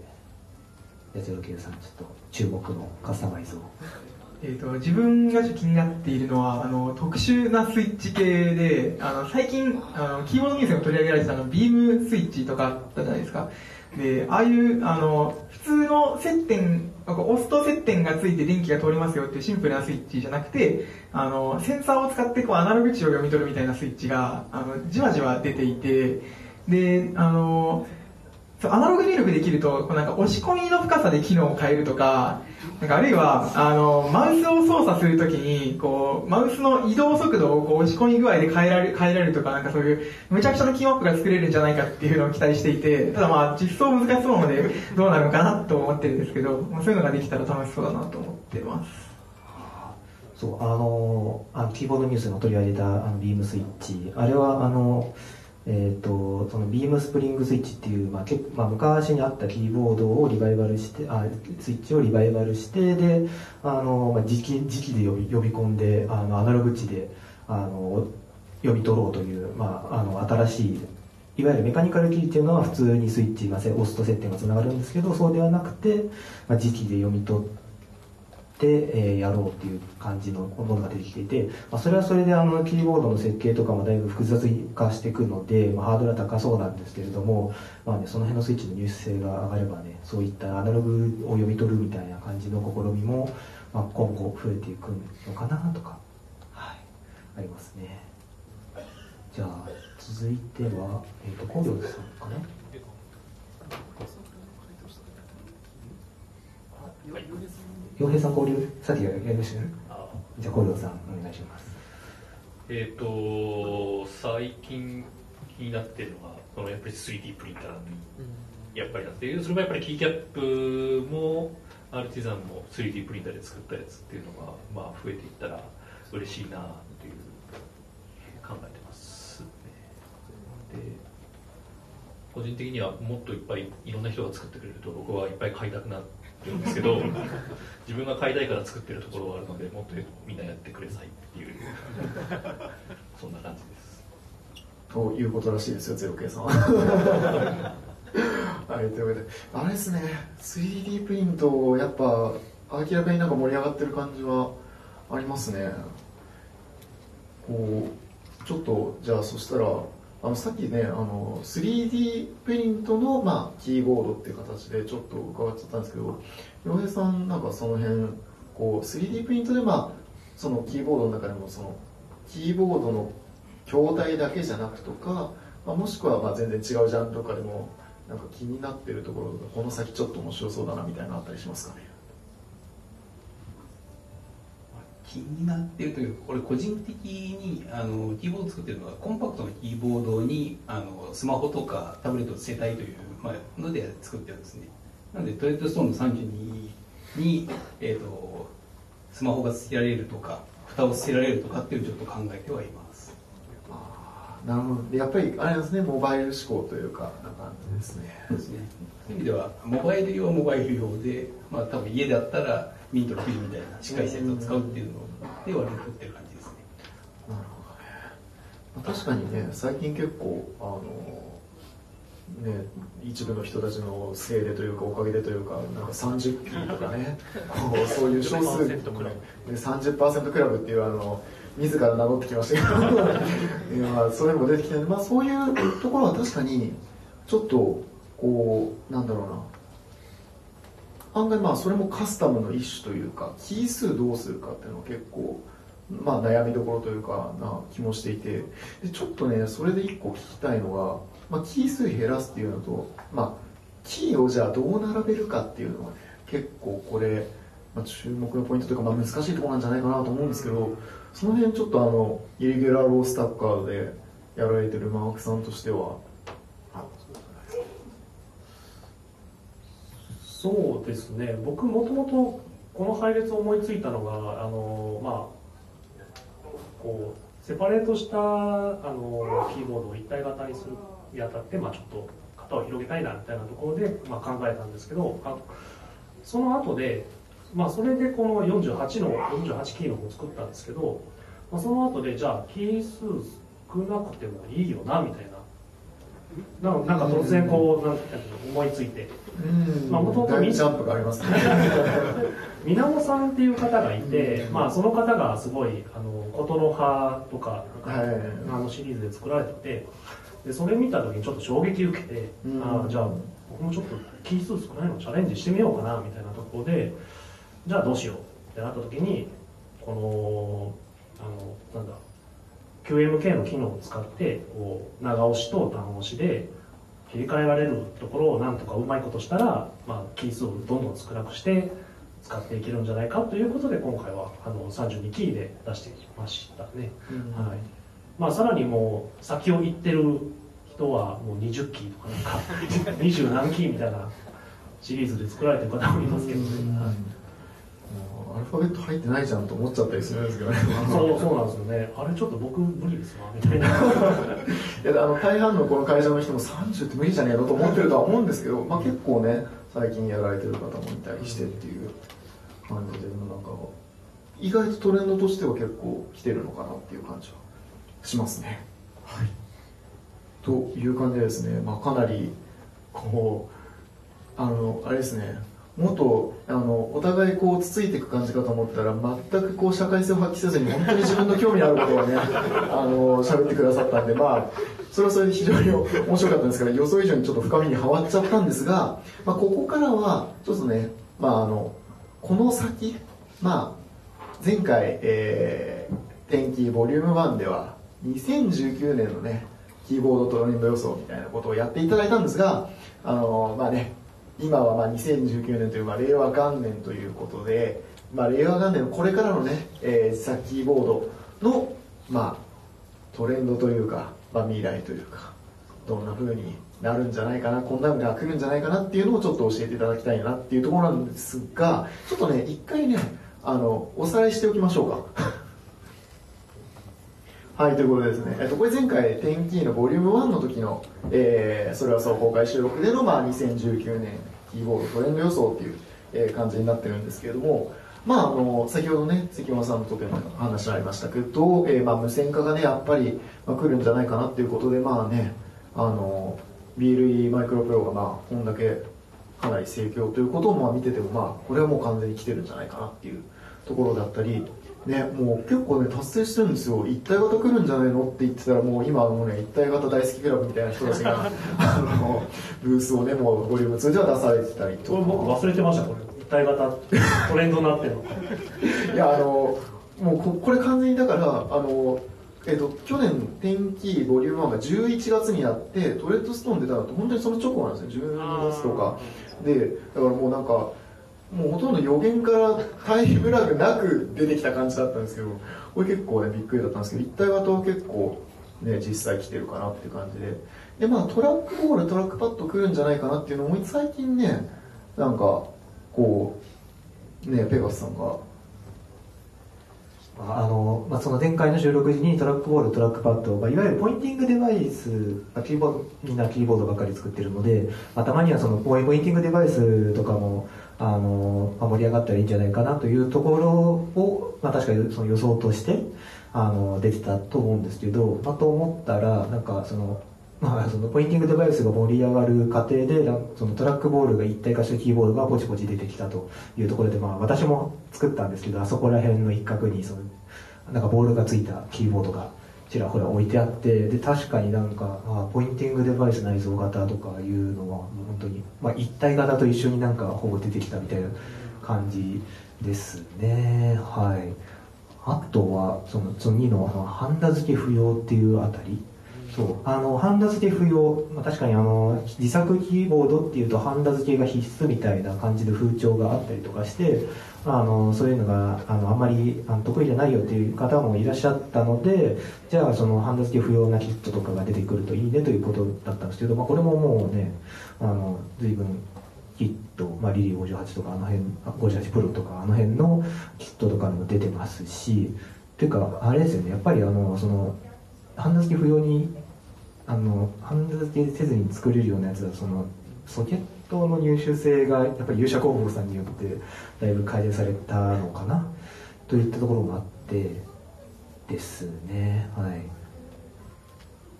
A: 093さん、ちょっと注目のカスタマイズを。
F: 自分が気になっているのは特殊なスイッチ系で、最近キーボードニュースでも取り上げられてたビームスイッチとかあったじゃないですか。で、ああいう普通の接点、押すと接点がついて電気が通りますよっていうシンプルなスイッチじゃなくて、センサーを使ってアナログ値を読み取るみたいなスイッチがじわじわ出ていて、でアナログ入力できるとなんか押し込みの深さで機能を変えるとか、あるいはマウスを操作するときにマウスの移動速度を押し込み具合で変えられるとか、なんかそういうむちゃくちゃなキーマップが作れるんじゃないかっていうのを期待していて、ただ実装難しそうなのでどうなるのかなと思ってるんですけど、そういうのができたら楽しそうだなと思ってます。
A: そう、キーボードニュースの取り上げたビームスイッチ、あれはそのビームスプリングスイッチっていう、昔にあったキーボードをリバイバルしてスイッチをリバイバルして、で磁気で呼び込んでアナログ値で読み取ろうという、新しいいわゆるメカニカルキーっていうのは普通にスイッチが押すと接点がつながるんですけど、そうではなくて、磁気で読み取ってやろうっていう感じのものが出てきていて、それはそれでキーボードの設計とかもだいぶ複雑化していくので、ハードルは高そうなんですけれども、その辺のスイッチの入手性が上がればね、そういったアナログを読み取るみたいな感じの試みも、今後増えていくのかなとか、ありますね。じゃあ続いては小陵さんかな。洋平さん交流さっきやりましたね。じゃあ小陵さんお願いします。
D: 最近気になってるのはやっぱり 3D プリンターにやっぱりなって、それもやっぱりキーキャップもアルティザンも 3D プリンターで作ったやつっていうのが増えていったら嬉しいなっていう考えてますね。で、個人的にはもっといっぱいいろんな人が作ってくれると僕はいっぱい買いたくなってるんですけど自分が買いたいから作ってるところがあるので、もっとみんなやってくれさいっていうそんな感じです。
C: ということらしいですよ、ゼロケイさんは。はい、というわけで、あれですね、3D プリント、やっぱ明らかになんか盛り上がってる感じはありますね。 こうちょっとじゃあそしたらさっきね3D プリントの、キーボードっていう形でちょっと伺っちゃったんですけど、洋平さんなんかその辺こう 3D プリントでそのキーボードの中でもそのキーボードの筐体だけじゃなくとか、もしくは全然違うジャンルとかでもなんか気になってるところとかこの先ちょっと面白そうだなみたいなのあったりしますかね。
E: 気になってるというか、これ個人的にキーボードを作ってるのはコンパクトなキーボードにスマホとかタブレットを付せたいという、ので作ってるんですね。なのでトレッドストーンの32に、スマホが付けられるとか蓋を捨てられるとかっていうちょっと考えてはいます。
C: なるほど。やっぱりあれですね、モバイル志向というかな感じですね。
E: そうですね。そういう意味ではモバイル用はモバイル用で、多分家だったらミントのフィルみたいな近いセットを使うっていうので割り振ってる感じですね。
C: なるほどね。確かにね、最近結構一部の人たちのせいでというかおかげでというか、なんか 30P とかねそういう少数30% クラブっていう自ら名乗ってきましたけどそれも出てきてるので、そういうところは確かにちょっとこうなんだろうな、案外それもカスタムの一種というか、キー数どうするかっていうのは結構悩みどころというかな気もしていて、でちょっとねそれで一個聞きたいのが、キー数減らすっていうのと、キーをじゃあどう並べるかっていうのはね、結構これ、注目のポイントというか、難しいところなんじゃないかなと思うんですけど、その辺ちょっとイレギュラーロースタッカーでやられてるマークさんとしては。
I: そうですね、僕もともとこの配列を思いついたのがこうセパレートしたキーボードを一体型にするにあたって、ちょっと型を広げたいなみたいなところで、考えたんですけど、その後で、それでこの48キーの方を作ったんですけど、その後でじゃあキー数少なくてもいいよなみたいな、なんか突然こう思いついて、もともと
C: ジャンプがありますね
I: みなもさんっていう方がいて、その方がすごい琴の葉とかシリーズで作られてて、でそれ見た時にちょっと衝撃受けて、じゃあ僕もちょっとキー数少ないのチャレンジしてみようかなみたいなところで、じゃあどうしようってなった時に、このQMK の機能を使ってこう長押しと短押しで切り替えられるところをなんとかうまいことしたら、キー数をどんどん少なくして使っていけるんじゃないかということで、今回は32キーで出してきましたね。さらにもう先を行ってる人はもう20キーとかなんか20何キーみたいなシリーズで作られてる方もいますけどね。
C: アルファベット入ってないじゃんと思っちゃったりするんですけどね
I: そうなんですよね。あれちょっと僕無理ですわみたいな。
C: 大半のこの会社の人も30って無理じゃねえのと思ってるとは思うんですけど、結構ね最近やられてる方もいたりしてっていう感じで、なんか意外とトレンドとしては結構来てるのかなっていう感じはしますね。はい。という感じでですね、かなりこうあれですね。もっとお互いこうつついていく感じかと思ったら、全くこう社会性を発揮せずに本当に自分の興味のあることをね喋ってくださったんで、それはそれで非常に面白かったんですが、予想以上にちょっと深みにはまっちゃったんですが、ここからはちょっとね、この先、前回、天気ボリューム1では2019年のねキーボードトレンド予想みたいなことをやっていただいたんですが、今は2019年という令和元年ということで、令和元年のこれからのね、実際キーボードのトレンドというか、未来というか、どんな風になるんじゃないかな、こんなのが来るんじゃないかなっていうのをちょっと教えていただきたいなっていうところなんですが、ちょっとね一回ねおさらいしておきましょうかはい、ということでですね、これ前回天気のボリューム1の時の、それはそう公開収録での、2019年キーボードトレンド予想っていう、感じになってるんですけれども、先ほどね関山さんのところの話ありましたけど、無線化がねやっぱり、来るんじゃないかなっていうことで、BLE マイクロプロがこんだけかなり盛況ということを見てても、これはもう完全に来てるんじゃないかなっていうところだったり、 ね、もう結構ね達成してるんですよ。一体型来るんじゃないのって言ってたら、もう今もうね一体型大好きクラブみたいな人たちがブースをねもうボリューム2では出されてたりとか。
I: これ僕忘れてました。これ一体型トレンドになってるのか
C: いやもうこれ完全にだから去年天気ボリューム1が11月になってトレッドストーン出たのって本当にその直後なんですよ。12月とかで、だからもうなんかもうほとんど予言からタイムラグなく出てきた感じだったんですけど、これ結構ねびっくりだったんですけど、一体型は結構ね実際来てるかなっていう感じで、まあトラックボールトラックパッド来るんじゃないかなっていうのも最近ねなんかこうねペガスさんが
A: その前回の収録時にトラックボールトラックパッド、いわゆるポインティングデバイス、みんなキーボードばっかり作ってるので、たまにはそのポインティングデバイスとかも盛り上がったらいいんじゃないかなというところを、確かにその予想として出てたと思うんですけど、と思ったらなんかそのポインティングデバイスが盛り上がる過程でそのトラックボールが一体化したキーボードがポチポチ出てきたというところで、私も作ったんですけど、あそこら辺の一角にそのなんかボールがついたキーボードがちらほら置いてあって、で確かになんかポインティングデバイス内蔵型とかいうのは本当に、一体型と一緒になんかほぼ出てきたみたいな感じですね。はい。あとはその次のハンダ付け不要っていうあたり、そうハンダ付け不要、確かに自作キーボードっていうとハンダ付けが必須みたいな感じで風潮があったりとかして、そういうのがあんまり得意じゃないよっていう方もいらっしゃったので、じゃあそのハンダ付け不要なキットとかが出てくるといいねということだったんですけど、これももうね随分キット、リリー58とか58プロとか辺のキットとかにも出てますし、っていうかあれですよね、やっぱりそのハンダ付け不要にハンダ付けせずに作れるようなやつはそのソケットの入手性がやっぱり勇者工房さんによってだいぶ改善されたのかなといったところもあってですね。はい。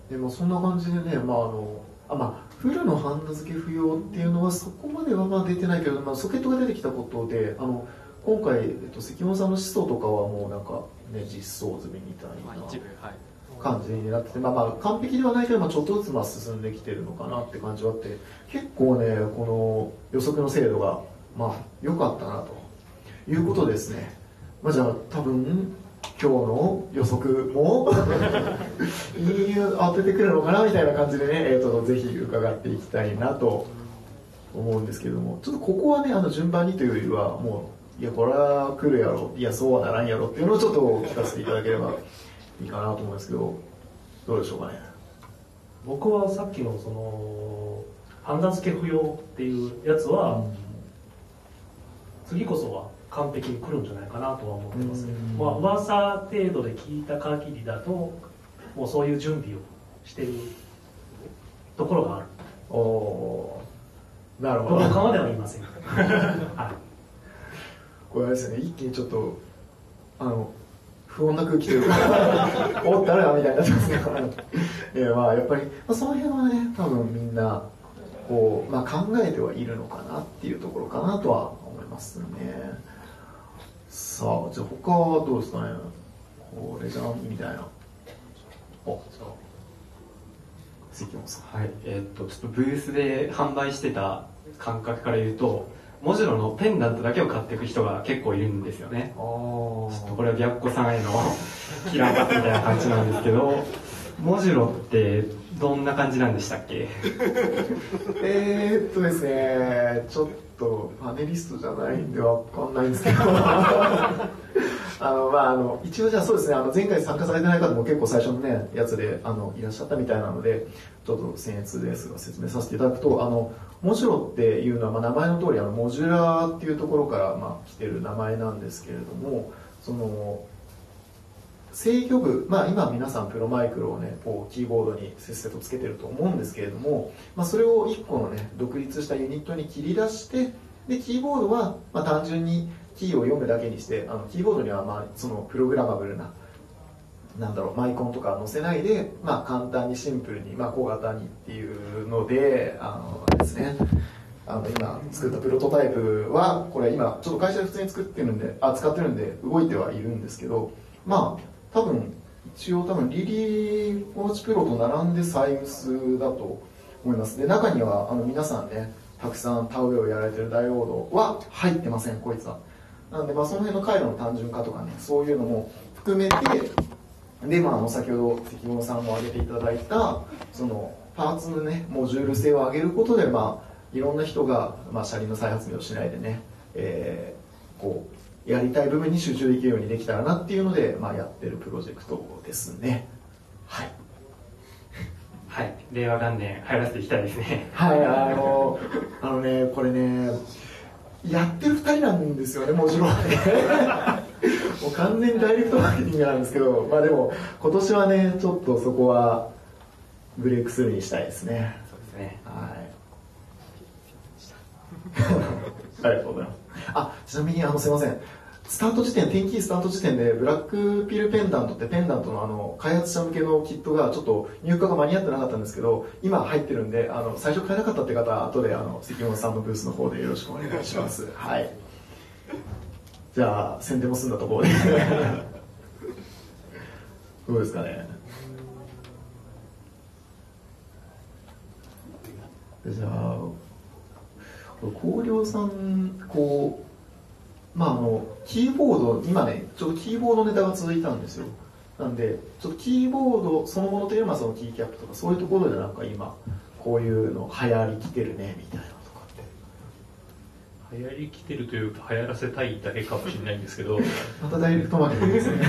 C: でもそんな感じでね、フルのハンダ付け不要っていうのはそこまでは出てないけど、ソケットが出てきたことで今回、関本さんの思想とかはもうなんかね実装済みみたいな感じになってて、完璧ではないけど、ちょっとずつ進んできてるのかなって感じはあって、結構ねこの予測の精度が良かったなということですね。じゃあ多分今日の予測も当ててくるのかなみたいな感じでね、ぜひ伺っていきたいなと思うんですけども、ちょっとここはね順番にというよりはもういやこれは来るやろ、いやそうはならんやろっていうのをちょっと聞かせていただければいいかなと思うんですけど、どうでしょうかね。
I: 僕はさっきのそのハンダ付け不要っていうやつは、次こそは完璧に来るんじゃないかなとは思ってますけど、噂程度で聞いた限りだともうそういう準備をしているところがある。
C: なるほど。
I: どこかまでは言いませんはい、
C: これあれですね、一気にちょっと不穏な空気というかおっ誰だみたいになってますけどやっぱり、その辺はね多分みんなこう、考えてはいるのかなっていうところかなとは思いますね。さあじゃあ他はどうですかね。これじゃんみたいな。関本さん。
H: はい、ちょっとブースで販売してた感覚から言うと、モジュロのペンダントだけを買っていく人が結構いるんですよね。ちょっとこれはビャッコさんへのキラーパスみたいな感じなんですけど、モジュロってどんな感じなんでしたっけ？
C: ですね、ちょっとパネリストじゃないんでわかんないんですけど一応じゃあそうですね、前回参加されてない方も結構最初のねやつでいらっしゃったみたいなので、ちょっと僭越ですが説明させていただくと、モジュロっていうのは、名前の通りモジュラーっていうところから、来てる名前なんですけれども、その制御部、今皆さんプロマイクロをねこうキーボードにせっせとつけてると思うんですけれども、それを1個のね独立したユニットに切り出して、でキーボードは単純にキーを読むだけにして、キーボードにはそのプログラマブルなマイコンとか載せないで、簡単にシンプルに小型にっていうのでですね、 今作ったプロトタイプはこれ今ちょっと会社で普通に使ってるんで動いてはいるんですけど、まあ一応リリーウォッチプロと並んでサイムスだと思います。で、中には皆さんね、たくさん田植えをやられてるダイオードは入ってません、こいつは。なので、その辺の回路の単純化とかね、そういうのも含めて、で、先ほど関本さんも挙げていただいたそのパーツのねモジュール性を上げることで、いろんな人が、車輪の再発明をしないでね、こうやりたい部分に集中できるようにできたらなっていうので、やってるプロジェクトですね。はい。
H: はい、令和元年入らせていきたいですね。
C: はい、これね、やってる2人なんですよね、もちろんね。もう完全にダイレクトマーケティングなんですけど、でも今年はね、ちょっとそこはブレイクスルーにしたいですね。
H: そうですね。
C: はい。ありがとうございます。ちなみにすいません。天気スタート時点でブラックピルペンダントってペンダントの開発者向けのキットがちょっと入荷が間に合ってなかったんですけど、今入ってるんで、最初買えなかったって方は後で関本さんのブースの方でよろしくお願いします。はい。じゃあ宣伝も済んだところでどうですかね。じゃあ光陵さんキーボード今ねちょっとキーボードネタが続いたんですよ。なんでちょっとキーボードそのものというのはそのキーキャップとかそういうところで今こういうの流行りきてるねみたいなとかって
D: 流行りきてるというか流行らせたいだけかもしれないんですけど
C: またダイレクトマーケティングですね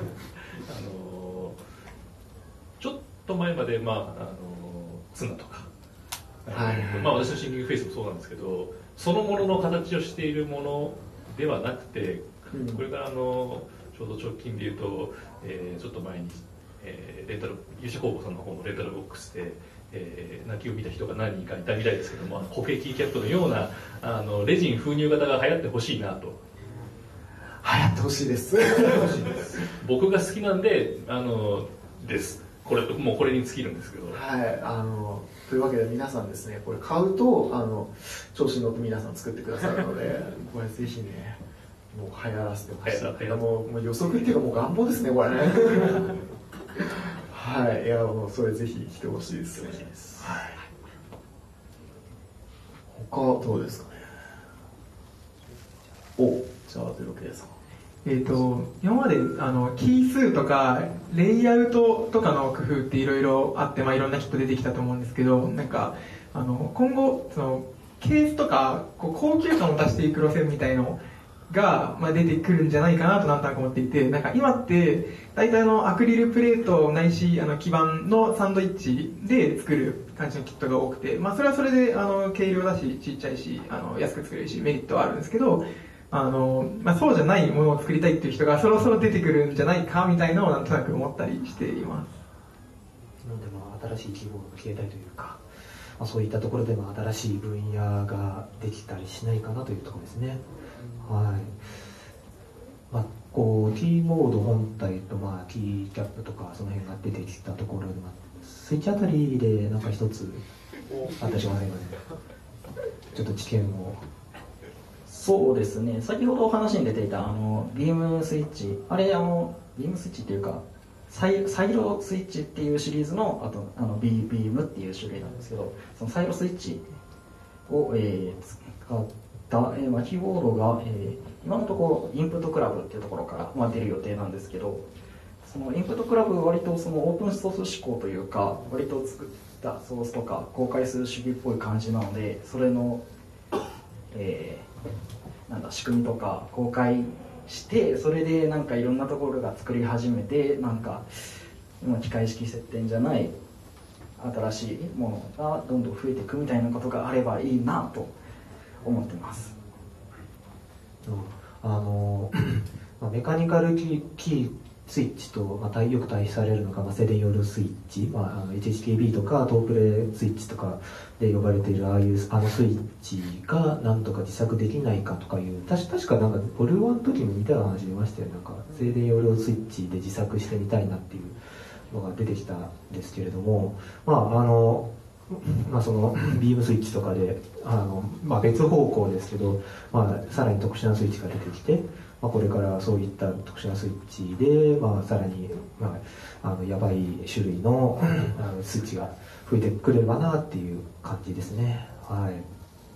D: ちょっと前までツナとか私のシンキングフェイスもそうなんですけど、そのものの形をしているものではなくて、これからちょうど直近でいうと、ちょっと前に、レンタル有志工房さんの方のレンタルボックスで、泣きを見た人が何人かいたみたいですけども、固形キーキャップのようなレジン封入型が流行ってほしいなと。
C: 流行ってほしいです
D: 僕が好きなんでですこれに尽きるんですけど、
C: というわけで皆さんですね、これ買うと調子に乗って皆さん作ってくださるのでこれぜひねもう流行らせてほしい。もう予測っていうかもう願望ですねこれねはい、いやもうそれぜひ来てほしいですね。はい、他どうですかね。じゃあ0Kさん。
F: 今までキー数とかレイアウトとかの工夫っていろいろあって、いろんな人出てきたと思うんですけど、今後そのケースとか高級感を出していく路線みたいのが、出てくるんじゃないかなとなんとなく思っていて、今って大体アクリルプレートないし基板のサンドイッチで作る感じのキットが多くて、それはそれで軽量だしちっちゃいし安く作れるしメリットはあるんですけど、そうじゃないものを作りたいっていう人がそろそろ出てくるんじゃないかみたいなのをなんとなく思ったりしています。
A: なので新しいキーボードの形態というか、そういったところでも新しい分野ができたりしないかなというところですね。はい。キーボード本体とキーキャップとかその辺が出てきたところで、スイッチあたりで一つあったりしませんかね。ちょっと知見を。
G: そうですね、先ほどお話に出ていたビームスイッチ、ビームスイッチっていうかサイロスイッチっていうシリーズのビームっていう種類なんですけど、そのサイロスイッチを、使った、キーボードが、今のところインプットクラブっていうところから、出る予定なんですけど、そのインプットクラブは割とそのオープンソース思考というか、割と作ったソースとか公開する主義っぽい感じなので、それの仕組みとか公開して、それでいろんなところが作り始めて、機械式接点じゃない新しいものがどんどん増えていくみたいなことがあればいいなと思ってます。
A: メカニカルキースイッチと、よく対比されるのが、セデンヨールスイッチ、HHKB とかトープレスイッチとかで呼ばれているあのスイッチがなんとか自作できないかとかいう、確かボルワンの時に似たような話出ましたよね。セデンヨールスイッチで自作してみたいなっていうのが出てきたんですけれども、 そのビームスイッチとかで別方向ですけど、さらに特殊なスイッチが出てきて、これからそういった特殊なスイッチで、さらに、やばい種類のスイッチが増えてくればなっていう感じですね。はい。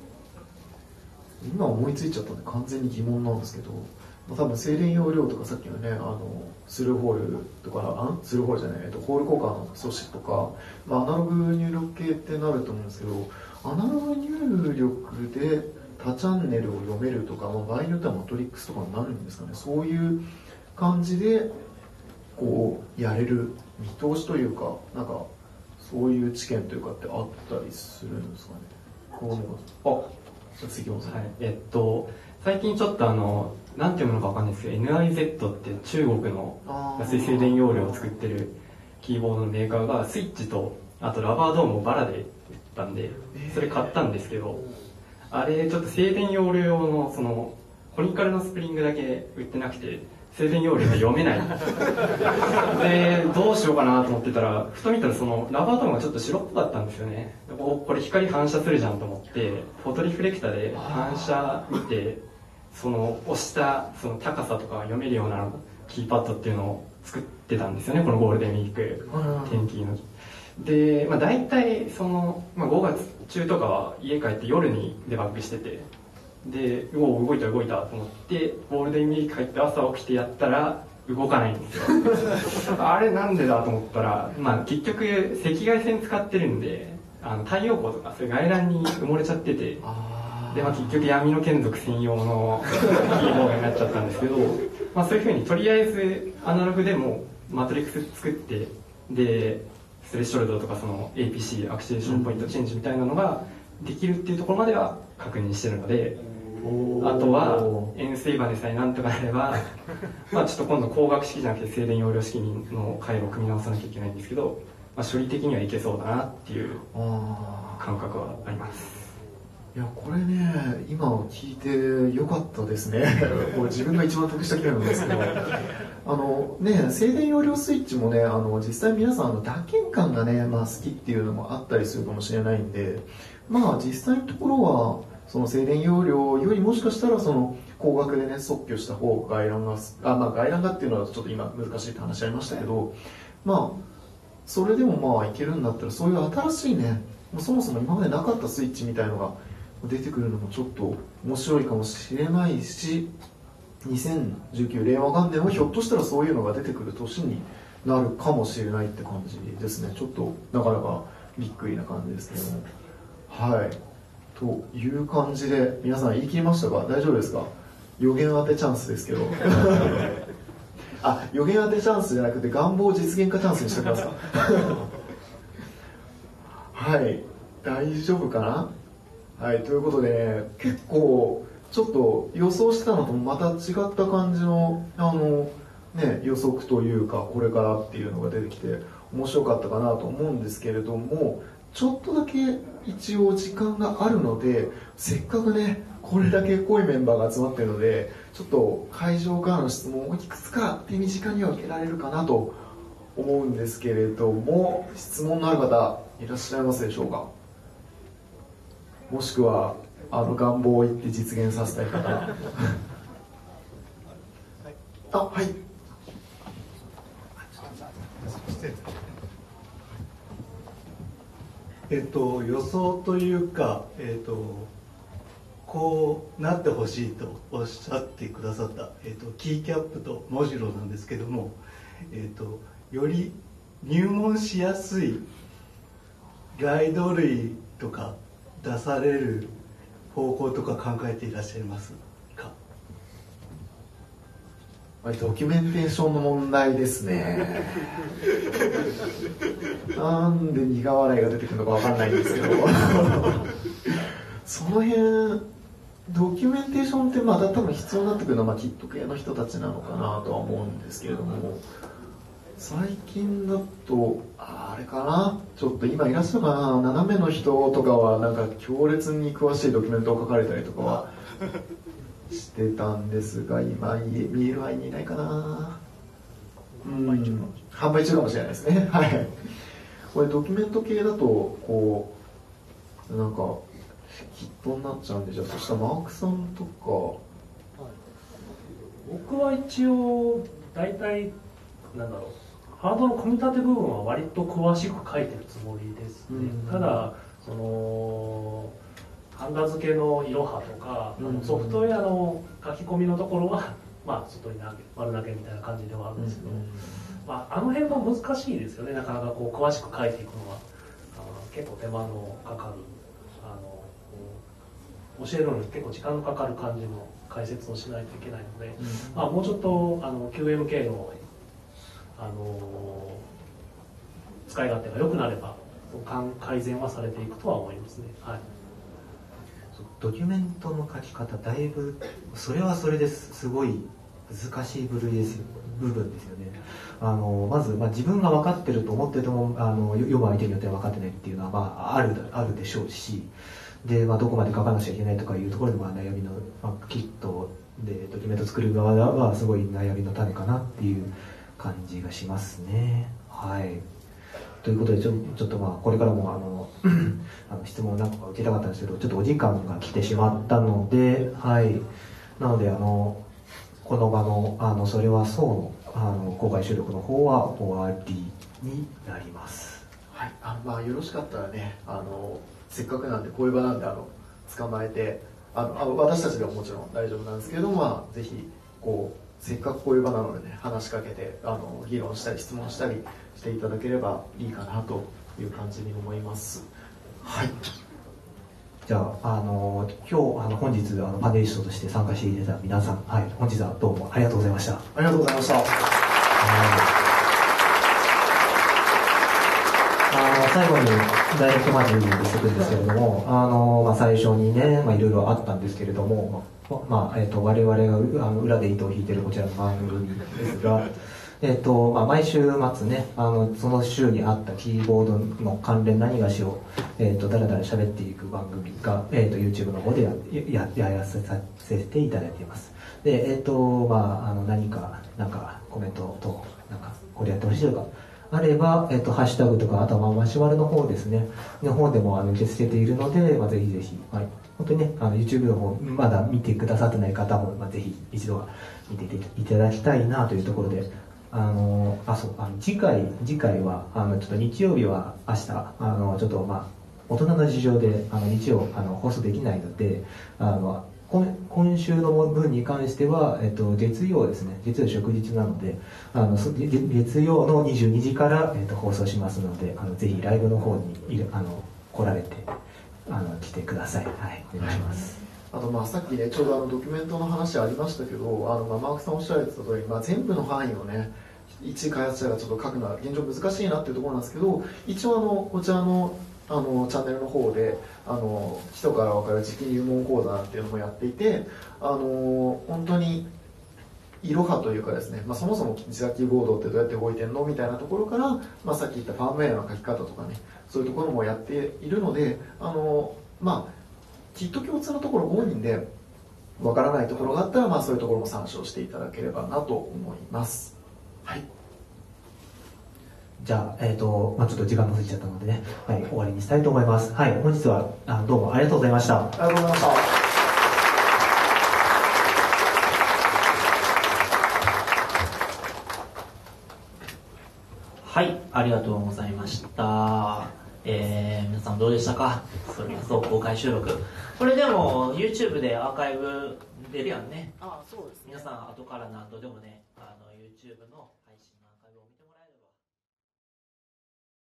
C: 今思いついちゃったんで完全に疑問なんですけど、多分静電容量とかさっきのねスルーホールとかスルーホールじゃない、ホール交換の素子とか、アナログ入力系ってなると思うんですけど、アナログ入力で多チャンネルを読めるとか、場合によってはマトリックスとかになるんですかね。そういう感じでこうやれる見通しというか、なんかそういう知見というかってあったりするんですかね。次も
H: はい、最近ちょっとなんていうのかわかんないですけど、NIZ って中国の安い静電容量を作ってるキーボードのメーカーがスイッチとあとラバードームをバラで売ったんで、それ買ったんですけど、あれちょっと静電容量用のそのコニカルのスプリングだけ売ってなくて、静電容量が読めないでどうしようかなと思ってたら、ふと見たらそのラバードームがちょっと白っぽかったんですよね。これ光反射するじゃんと思って、フォトリフレクターで反射見て、その押したその高さとか読めるようなキーパッドっていうのを作ってたんですよね、このゴールデンウィーク天気の。で、大体その、5月中とかは家帰って夜にデバッグしてて、で動いたと思ってゴールデンウィーク入って朝起きてやったら動かないんですよあれなんでだと思ったら、結局赤外線使ってるんで太陽光とかそういう外乱に埋もれちゃってて、で、結局闇の金属専用のキーボードになっちゃったんですけど、そういうふうにとりあえずアナログでもマトリックス作って、でスレッショルドとかその APC アクシエーションポイントチェンジみたいなのができるっていうところまでは確認してるので、あとは円錐バネさえなんとかなればちょっと今度光学式じゃなくて静電容量式の回路を組み直さなきゃいけないんですけど、処理的にはいけそうだなっていう感覚はあります。
C: いや、これね、今聞いてよかったですねこれ自分が一番得した機会なんですけど静電容量スイッチもね、実際皆さん打鍵感がね、好きっていうのもあったりするかもしれないんで、実際のところはその静電容量よりもしかしたらその光学でね測許した方が外乱が外乱がっていうのはちょっと今難しいって話ありましたけど、それでもいけるんだったら、そういう新しいね、そもそも今までなかったスイッチみたいのが出てくるのもちょっと面白いかもしれないし、2019令和元年もひょっとしたらそういうのが出てくる年になるかもしれないって感じですね。ちょっとなかなかびっくりな感じですけども、はいという感じで、皆さん言い切りましたか？大丈夫ですか？予言当てチャンスですけど予言当てチャンスじゃなくて願望実現化チャンスにしてくださいはい、大丈夫かな？はい、ということで、結構ちょっと予想してたのとまた違った感じの予測というか、これからっていうのが出てきて面白かったかなと思うんですけれども、ちょっとだけ一応時間があるので、せっかくねこれだけ濃いメンバーが集まっているので、ちょっと会場からの質問をいくつか手短には受けられるかなと思うんですけれども、質問のある方いらっしゃいますでしょうか？もしくは願望を言って実現させたい方はい。
J: 予想というか、こうなってほしいとおっしゃってくださった、キーキャップとモジュロなんですけども、より入門しやすいガイド類とか出される方向とか考えていらっしゃいますか？
C: ドキュメンテーションの問題ですねなんで苦笑いが出てくるのか分かんないんですけどその辺ドキュメンテーションって多分必要になってくるのはキット系の人たちなのかなとは思うんですけれども、最近だとあれかな、ちょっと今いらっしゃるかな、斜めの人とかはなんか強烈に詳しいドキュメントを書かれたりとかはしてたんですが、今見える範囲にいないかな。販売中かもしれないですね。はい。これドキュメント系だとこうなんかヒットになっちゃうんで、じゃあそしたらマークさんとか。
I: 僕は一応大体なんだろう、ハードの組み立て部分は割と詳しく書いてるつもりですね。ただそのハンダ付けのいろはとか、ソフトウェアの書き込みのところはまあ外に丸投げみたいな感じではあるんですけど、まあ、あの辺も難しいですよね。なかなかこう詳しく書いていくのは結構手間のかかる、教えるのに結構時間のかかる感じの解説をしないといけないので、まあ、もうちょっとQMK の、使い勝手が良くなれば改善はされていくとは思いますね。はい、
A: ドキュメントの書き方、だいぶそれはそれですごい難しい部分ですよね。まず、自分が分かってると思ってても読む相手によっては分かってないっていうのは、あるでしょうし、で、どこまで書かなきゃいけないとかいうところで悩みの、きっとでドキュメント作る側はすごい悩みの種かなっていう感じがしますね。はい。ということでちょっとこれからも質問を何個か受けたかったんですけど、ちょっとお時間が来てしまったので、はい。なのでこの場のそれはそうの公開収録の方は終わりになります。
C: はい。よろしかったらね、せっかくなんでこういう場なんで捕まえて私たちではもちろん大丈夫なんですけど、ぜひせっかくこういう場なのでね、話しかけて議論したり質問したりしていただければいいかなという感じに思います。はい。
A: じゃあ今日本日パネリストとして参加していただいた皆さん、はい、本日はどうもありがとうございました。
C: ありがとうございました。
A: 最後にダイレクトマーケティングしていくんですけれども、最初にね、いろいろあったんですけれども、我々が裏で糸を引いているこちらの番組ですが、毎週末ね、その週にあったキーボードの関連何がしを、だらだら喋っていく番組が、YouTube の方でやらせていただいています。で、何かコメントと、これやってほしいとか、あれば、ハッシュタグとか、あとはマシュマロの方ですね、の方でも受け付けているので、ぜひぜひ、はい、本当にね、YouTube の方、まだ見てくださってない方も、ぜひ一度は見ていただきたいなというところで、次回は、ちょっと日曜日は明日、ちょっと大人の事情で、日曜、放送できないので、今週の分に関しては、月曜ですね、月曜祝日なので、月曜の22時から、放送しますので、ぜひライブの方に来られて、来てください。はい、お願いします。
C: さっきね、ちょうどドキュメントの話ありましたけど、マークさんおっしゃられてた通り、全部の範囲をね、一開発者がちょっと書くのは現状難しいなっていうところなんですけど、一応こちらのチャンネルの方で基礎から分かる時期入門講座なんていうのもやっていて、本当にいろはというかですね、そもそも自作キーボードってどうやって動いてるのみたいなところから、さっき言ったファームウェアの書き方とかね、そういうところもやっているので、きっと共通のところ多いんで、分からないところがあったら、そういうところも参照していただければなと思います。はい。
A: じゃあ、ちょっと時間も過ぎちゃったのでね、はい、終わりにしたいと思います。はい、本日はどうもありがとうございました。
C: ありがとうございました。
K: はい、ありがとうございました。皆さんどうでしたか？それはそう公開収録。これでも YouTube でアーカイブ出るやんね。
C: そうですね。
K: 皆さん後から何度でもね、YouTube の